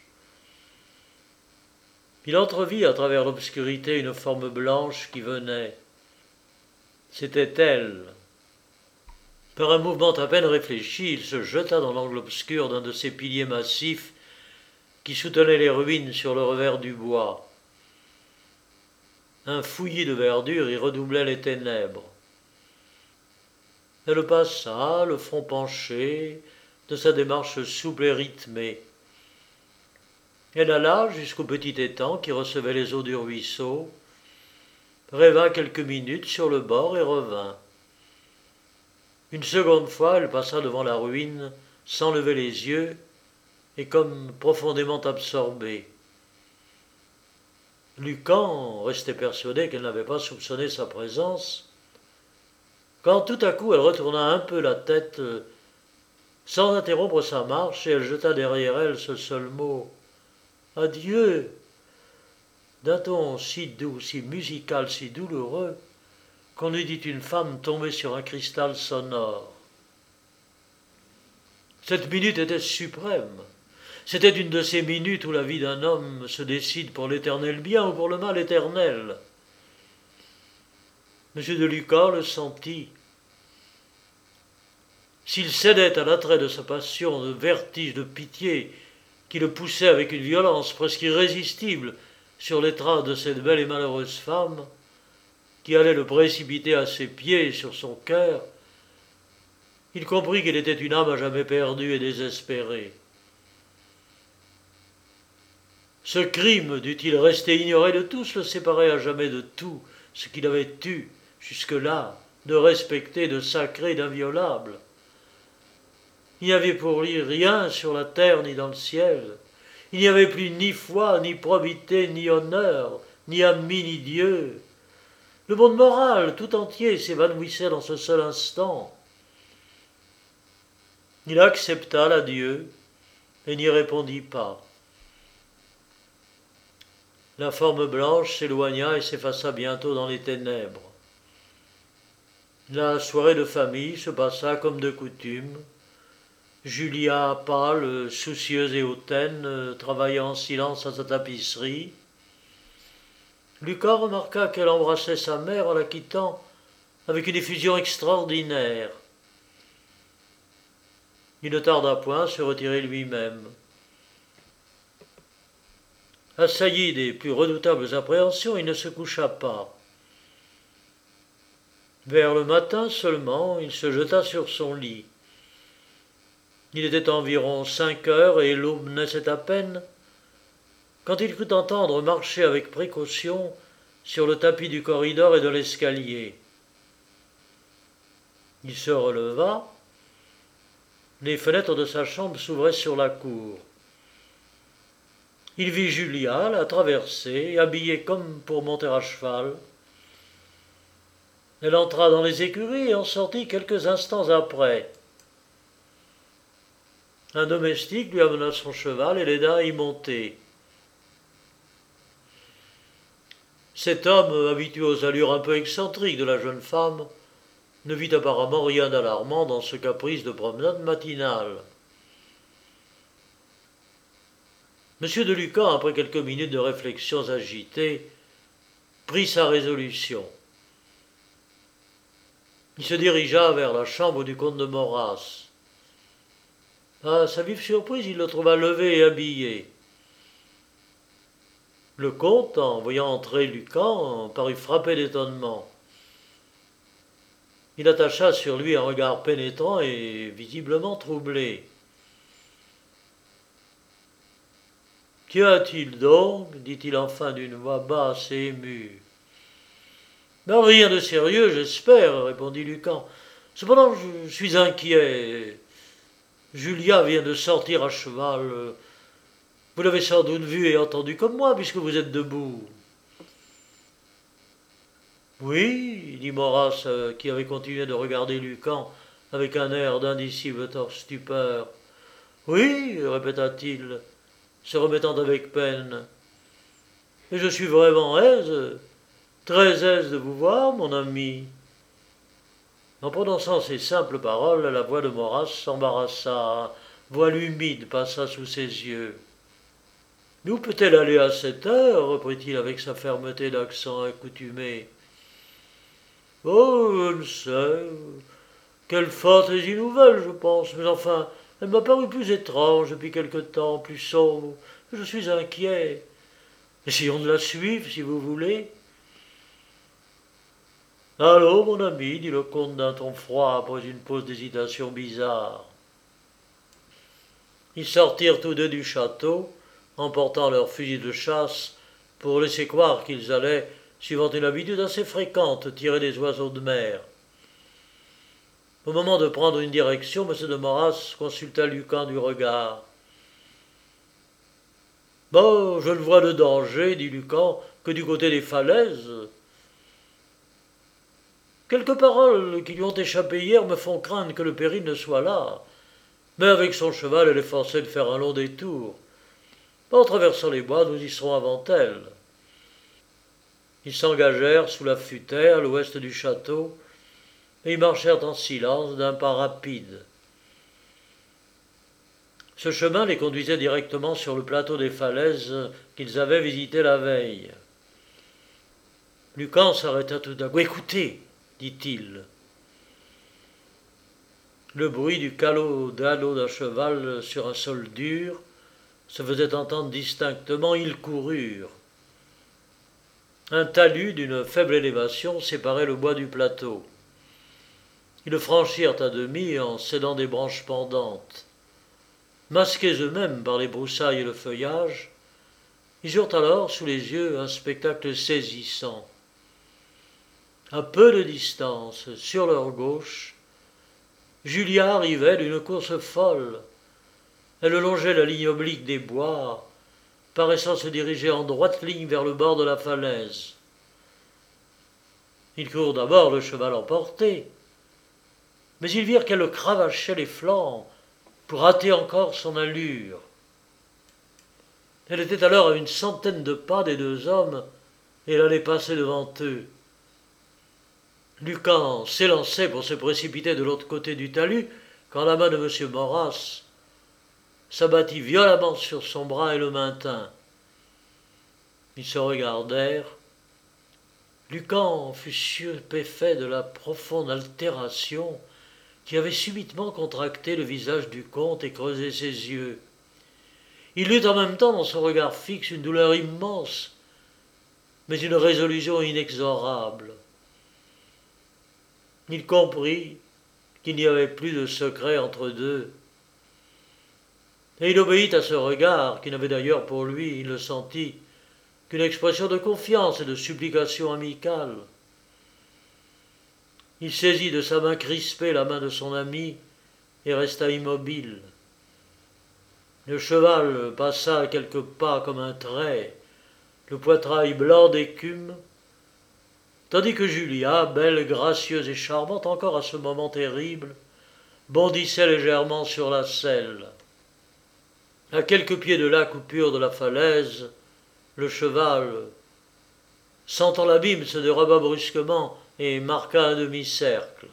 S1: Il entrevit à travers l'obscurité une forme blanche qui venait. C'était elle. Par un mouvement à peine réfléchi, il se jeta dans l'angle obscur d'un de ces piliers massifs qui soutenaient les ruines sur le revers du bois. Un fouillis de verdure y redoublait les ténèbres. Elle passa, le front penché, de sa démarche souple et rythmée. Elle alla jusqu'au petit étang qui recevait les eaux du ruisseau, rêva quelques minutes sur le bord et revint. Une seconde fois, elle passa devant la ruine, sans lever les yeux, et comme profondément absorbée. Lucan restait persuadé qu'elle n'avait pas soupçonné sa présence, quand tout à coup elle retourna un peu la tête, sans interrompre sa marche, et elle jeta derrière elle ce seul mot « Adieu !» d'un ton si doux, si musical, si douloureux, qu'on eût dit une femme tombée sur un cristal sonore. Cette minute était suprême. C'était une de ces minutes où la vie d'un homme se décide pour l'éternel bien ou pour le mal éternel. M. de Lucas le sentit. S'il cédait à l'attrait de sa passion, de vertige, de pitié, qui le poussait avec une violence presque irrésistible sur les traces de cette belle et malheureuse femme, qui allait le précipiter à ses pieds sur son cœur, il comprit qu'il était une âme à jamais perdue et désespérée. Ce crime, dût-il rester ignoré de tous, le séparait à jamais de tout ce qu'il avait eu jusque-là de respecté, de sacré, d'inviolable. Il n'y avait pour lui rien sur la terre ni dans le ciel. Il n'y avait plus ni foi, ni probité, ni honneur, ni ami, ni Dieu. Le monde moral tout entier s'évanouissait dans ce seul instant. Il accepta l'adieu et n'y répondit pas. La forme blanche s'éloigna et s'effaça bientôt dans les ténèbres. La soirée de famille se passa comme de coutume. Julia, pâle, soucieuse et hautaine, travaillait en silence à sa tapisserie. Lucas remarqua qu'elle embrassait sa mère en la quittant avec une effusion extraordinaire. Il ne tarda point à se retirer lui-même. Assailli des plus redoutables appréhensions, il ne se coucha pas. Vers le matin seulement, il se jeta sur son lit. Il était environ cinq heures et l'aube naissait à peine, quand il crut entendre marcher avec précaution sur le tapis du corridor et de l'escalier. Il se releva. Les fenêtres de sa chambre s'ouvraient sur la cour. Il vit Julia la traverser, habillée comme pour monter à cheval. Elle entra dans les écuries et en sortit quelques instants après. Un domestique lui amena son cheval et l'aida à y monter. Cet homme, habitué aux allures un peu excentriques de la jeune femme, ne vit apparemment rien d'alarmant dans ce caprice de promenade matinale. M. de Lucas, après quelques minutes de réflexions agitées, prit sa résolution. Il se dirigea vers la chambre du comte de Moras. À sa vive surprise, il le trouva levé et habillé. Le comte, en voyant entrer Lucan, parut frappé d'étonnement. Il attacha sur lui un regard pénétrant et visiblement troublé. « Qu'y a-t-il donc » dit-il enfin d'une voix basse et émue. Ben, rien de sérieux, j'espère, répondit Lucan. Cependant, je suis inquiet. Julia vient de sortir à cheval. Vous l'avez sans doute vu et entendu comme moi, puisque vous êtes debout. Oui, dit Maurras, euh, qui avait continué de regarder Lucan avec un air d'indicible stupeur. Oui, répéta-t-il, se remettant avec peine. Et je suis vraiment aise, très aise de vous voir, mon ami. En prononçant ces simples paroles, la voix de Maurras s'embarrassa, voile humide passa sous ses yeux. D'où peut-elle aller à cette heure reprit-il avec sa fermeté d'accent accoutumé. Oh, je ne sais. Quelle fantaisie nouvelle, je pense. Mais enfin, elle m'a paru plus étrange depuis quelque temps, plus sombre. Je suis inquiet. Essayons de la suivre, si vous voulez. Allô, mon ami, dit le comte d'un ton froid après une pause d'hésitation bizarre. Ils sortirent tous deux du château, emportant leurs fusils de chasse, pour laisser croire qu'ils allaient, suivant une habitude assez fréquente, tirer des oiseaux de mer. Au moment de prendre une direction, M. de Maurras consulta Lucan du regard. « Bon, je ne vois de danger, dit Lucan, que du côté des falaises. Quelques paroles qui lui ont échappé hier me font craindre que le péril ne soit là. Mais avec son cheval, elle est forcée de faire un long détour. En traversant les bois, nous y serons avant elle. » Ils s'engagèrent sous la futaie à l'ouest du château, et ils marchèrent en silence d'un pas rapide. Ce chemin les conduisait directement sur le plateau des falaises qu'ils avaient visité la veille. Lucan s'arrêta tout à coup. « Écoutez, dit-il. » Le bruit du calot d'anneau d'un cheval sur un sol dur se faisait entendre distinctement. Ils coururent. Un talus d'une faible élévation séparait le bois du plateau. Ils le franchirent à demi en cédant des branches pendantes. Masqués eux-mêmes par les broussailles et le feuillage, ils eurent alors sous les yeux un spectacle saisissant. À peu de distance, sur leur gauche, Julia arrivait d'une course folle. Elle longeait la ligne oblique des bois, paraissant se diriger en droite ligne vers le bord de la falaise. Ils crurent d'abord le cheval emporté, mais ils virent qu'elle cravachait les flancs pour hâter encore son allure. Elle était alors à une centaine de pas des deux hommes, et elle allait passer devant eux. Lucan s'élançait pour se précipiter de l'autre côté du talus, quand la main de M. Maurras s'abattit violemment sur son bras et le maintint. Ils se regardèrent. Lucan fut stupéfait de la profonde altération qui avait subitement contracté le visage du comte et creusé ses yeux. Il eut en même temps dans son regard fixe une douleur immense, mais une résolution inexorable. Il comprit qu'il n'y avait plus de secret entre deux, et il obéit à ce regard, qui n'avait d'ailleurs pour lui, il le sentit, qu'une expression de confiance et de supplication amicale. Il saisit de sa main crispée la main de son ami et resta immobile. Le cheval passa à quelques pas comme un trait, le poitrail blanc d'écume, tandis que Julia, belle, gracieuse et charmante encore à ce moment terrible, bondissait légèrement sur la selle. À quelques pieds de la coupure de la falaise, le cheval, sentant l'abîme, se déroba brusquement et marqua un demi-cercle.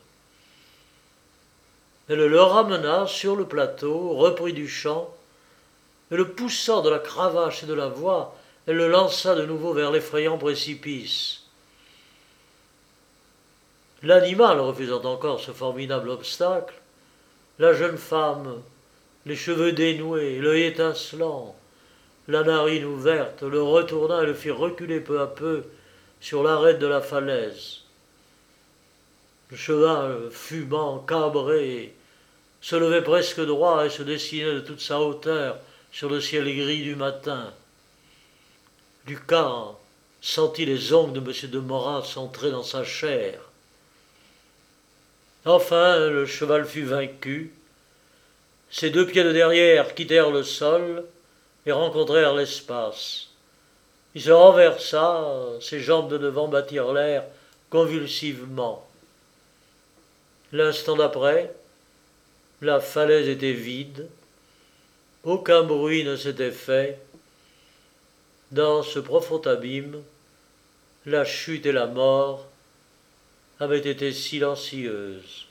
S1: Elle le ramena sur le plateau, reprit du champ, et le poussant de la cravache et de la voix, elle le lança de nouveau vers l'effrayant précipice. L'animal refusant encore ce formidable obstacle, la jeune femme, les cheveux dénoués, l'œil étincelant, la narine ouverte, le retourna et le fit reculer peu à peu sur l'arête de la falaise. Le cheval, fumant, cabré, se levait presque droit et se dessinait de toute sa hauteur sur le ciel gris du matin. Lucan sentit les ongles de M. de Moras entrer dans sa chair. Enfin, le cheval fut vaincu. Ses deux pieds de derrière quittèrent le sol et rencontrèrent l'espace. Il se renversa, ses jambes de devant battirent l'air convulsivement. L'instant d'après, la falaise était vide, aucun bruit ne s'était fait. Dans ce profond abîme, la chute et la mort avaient été silencieuses.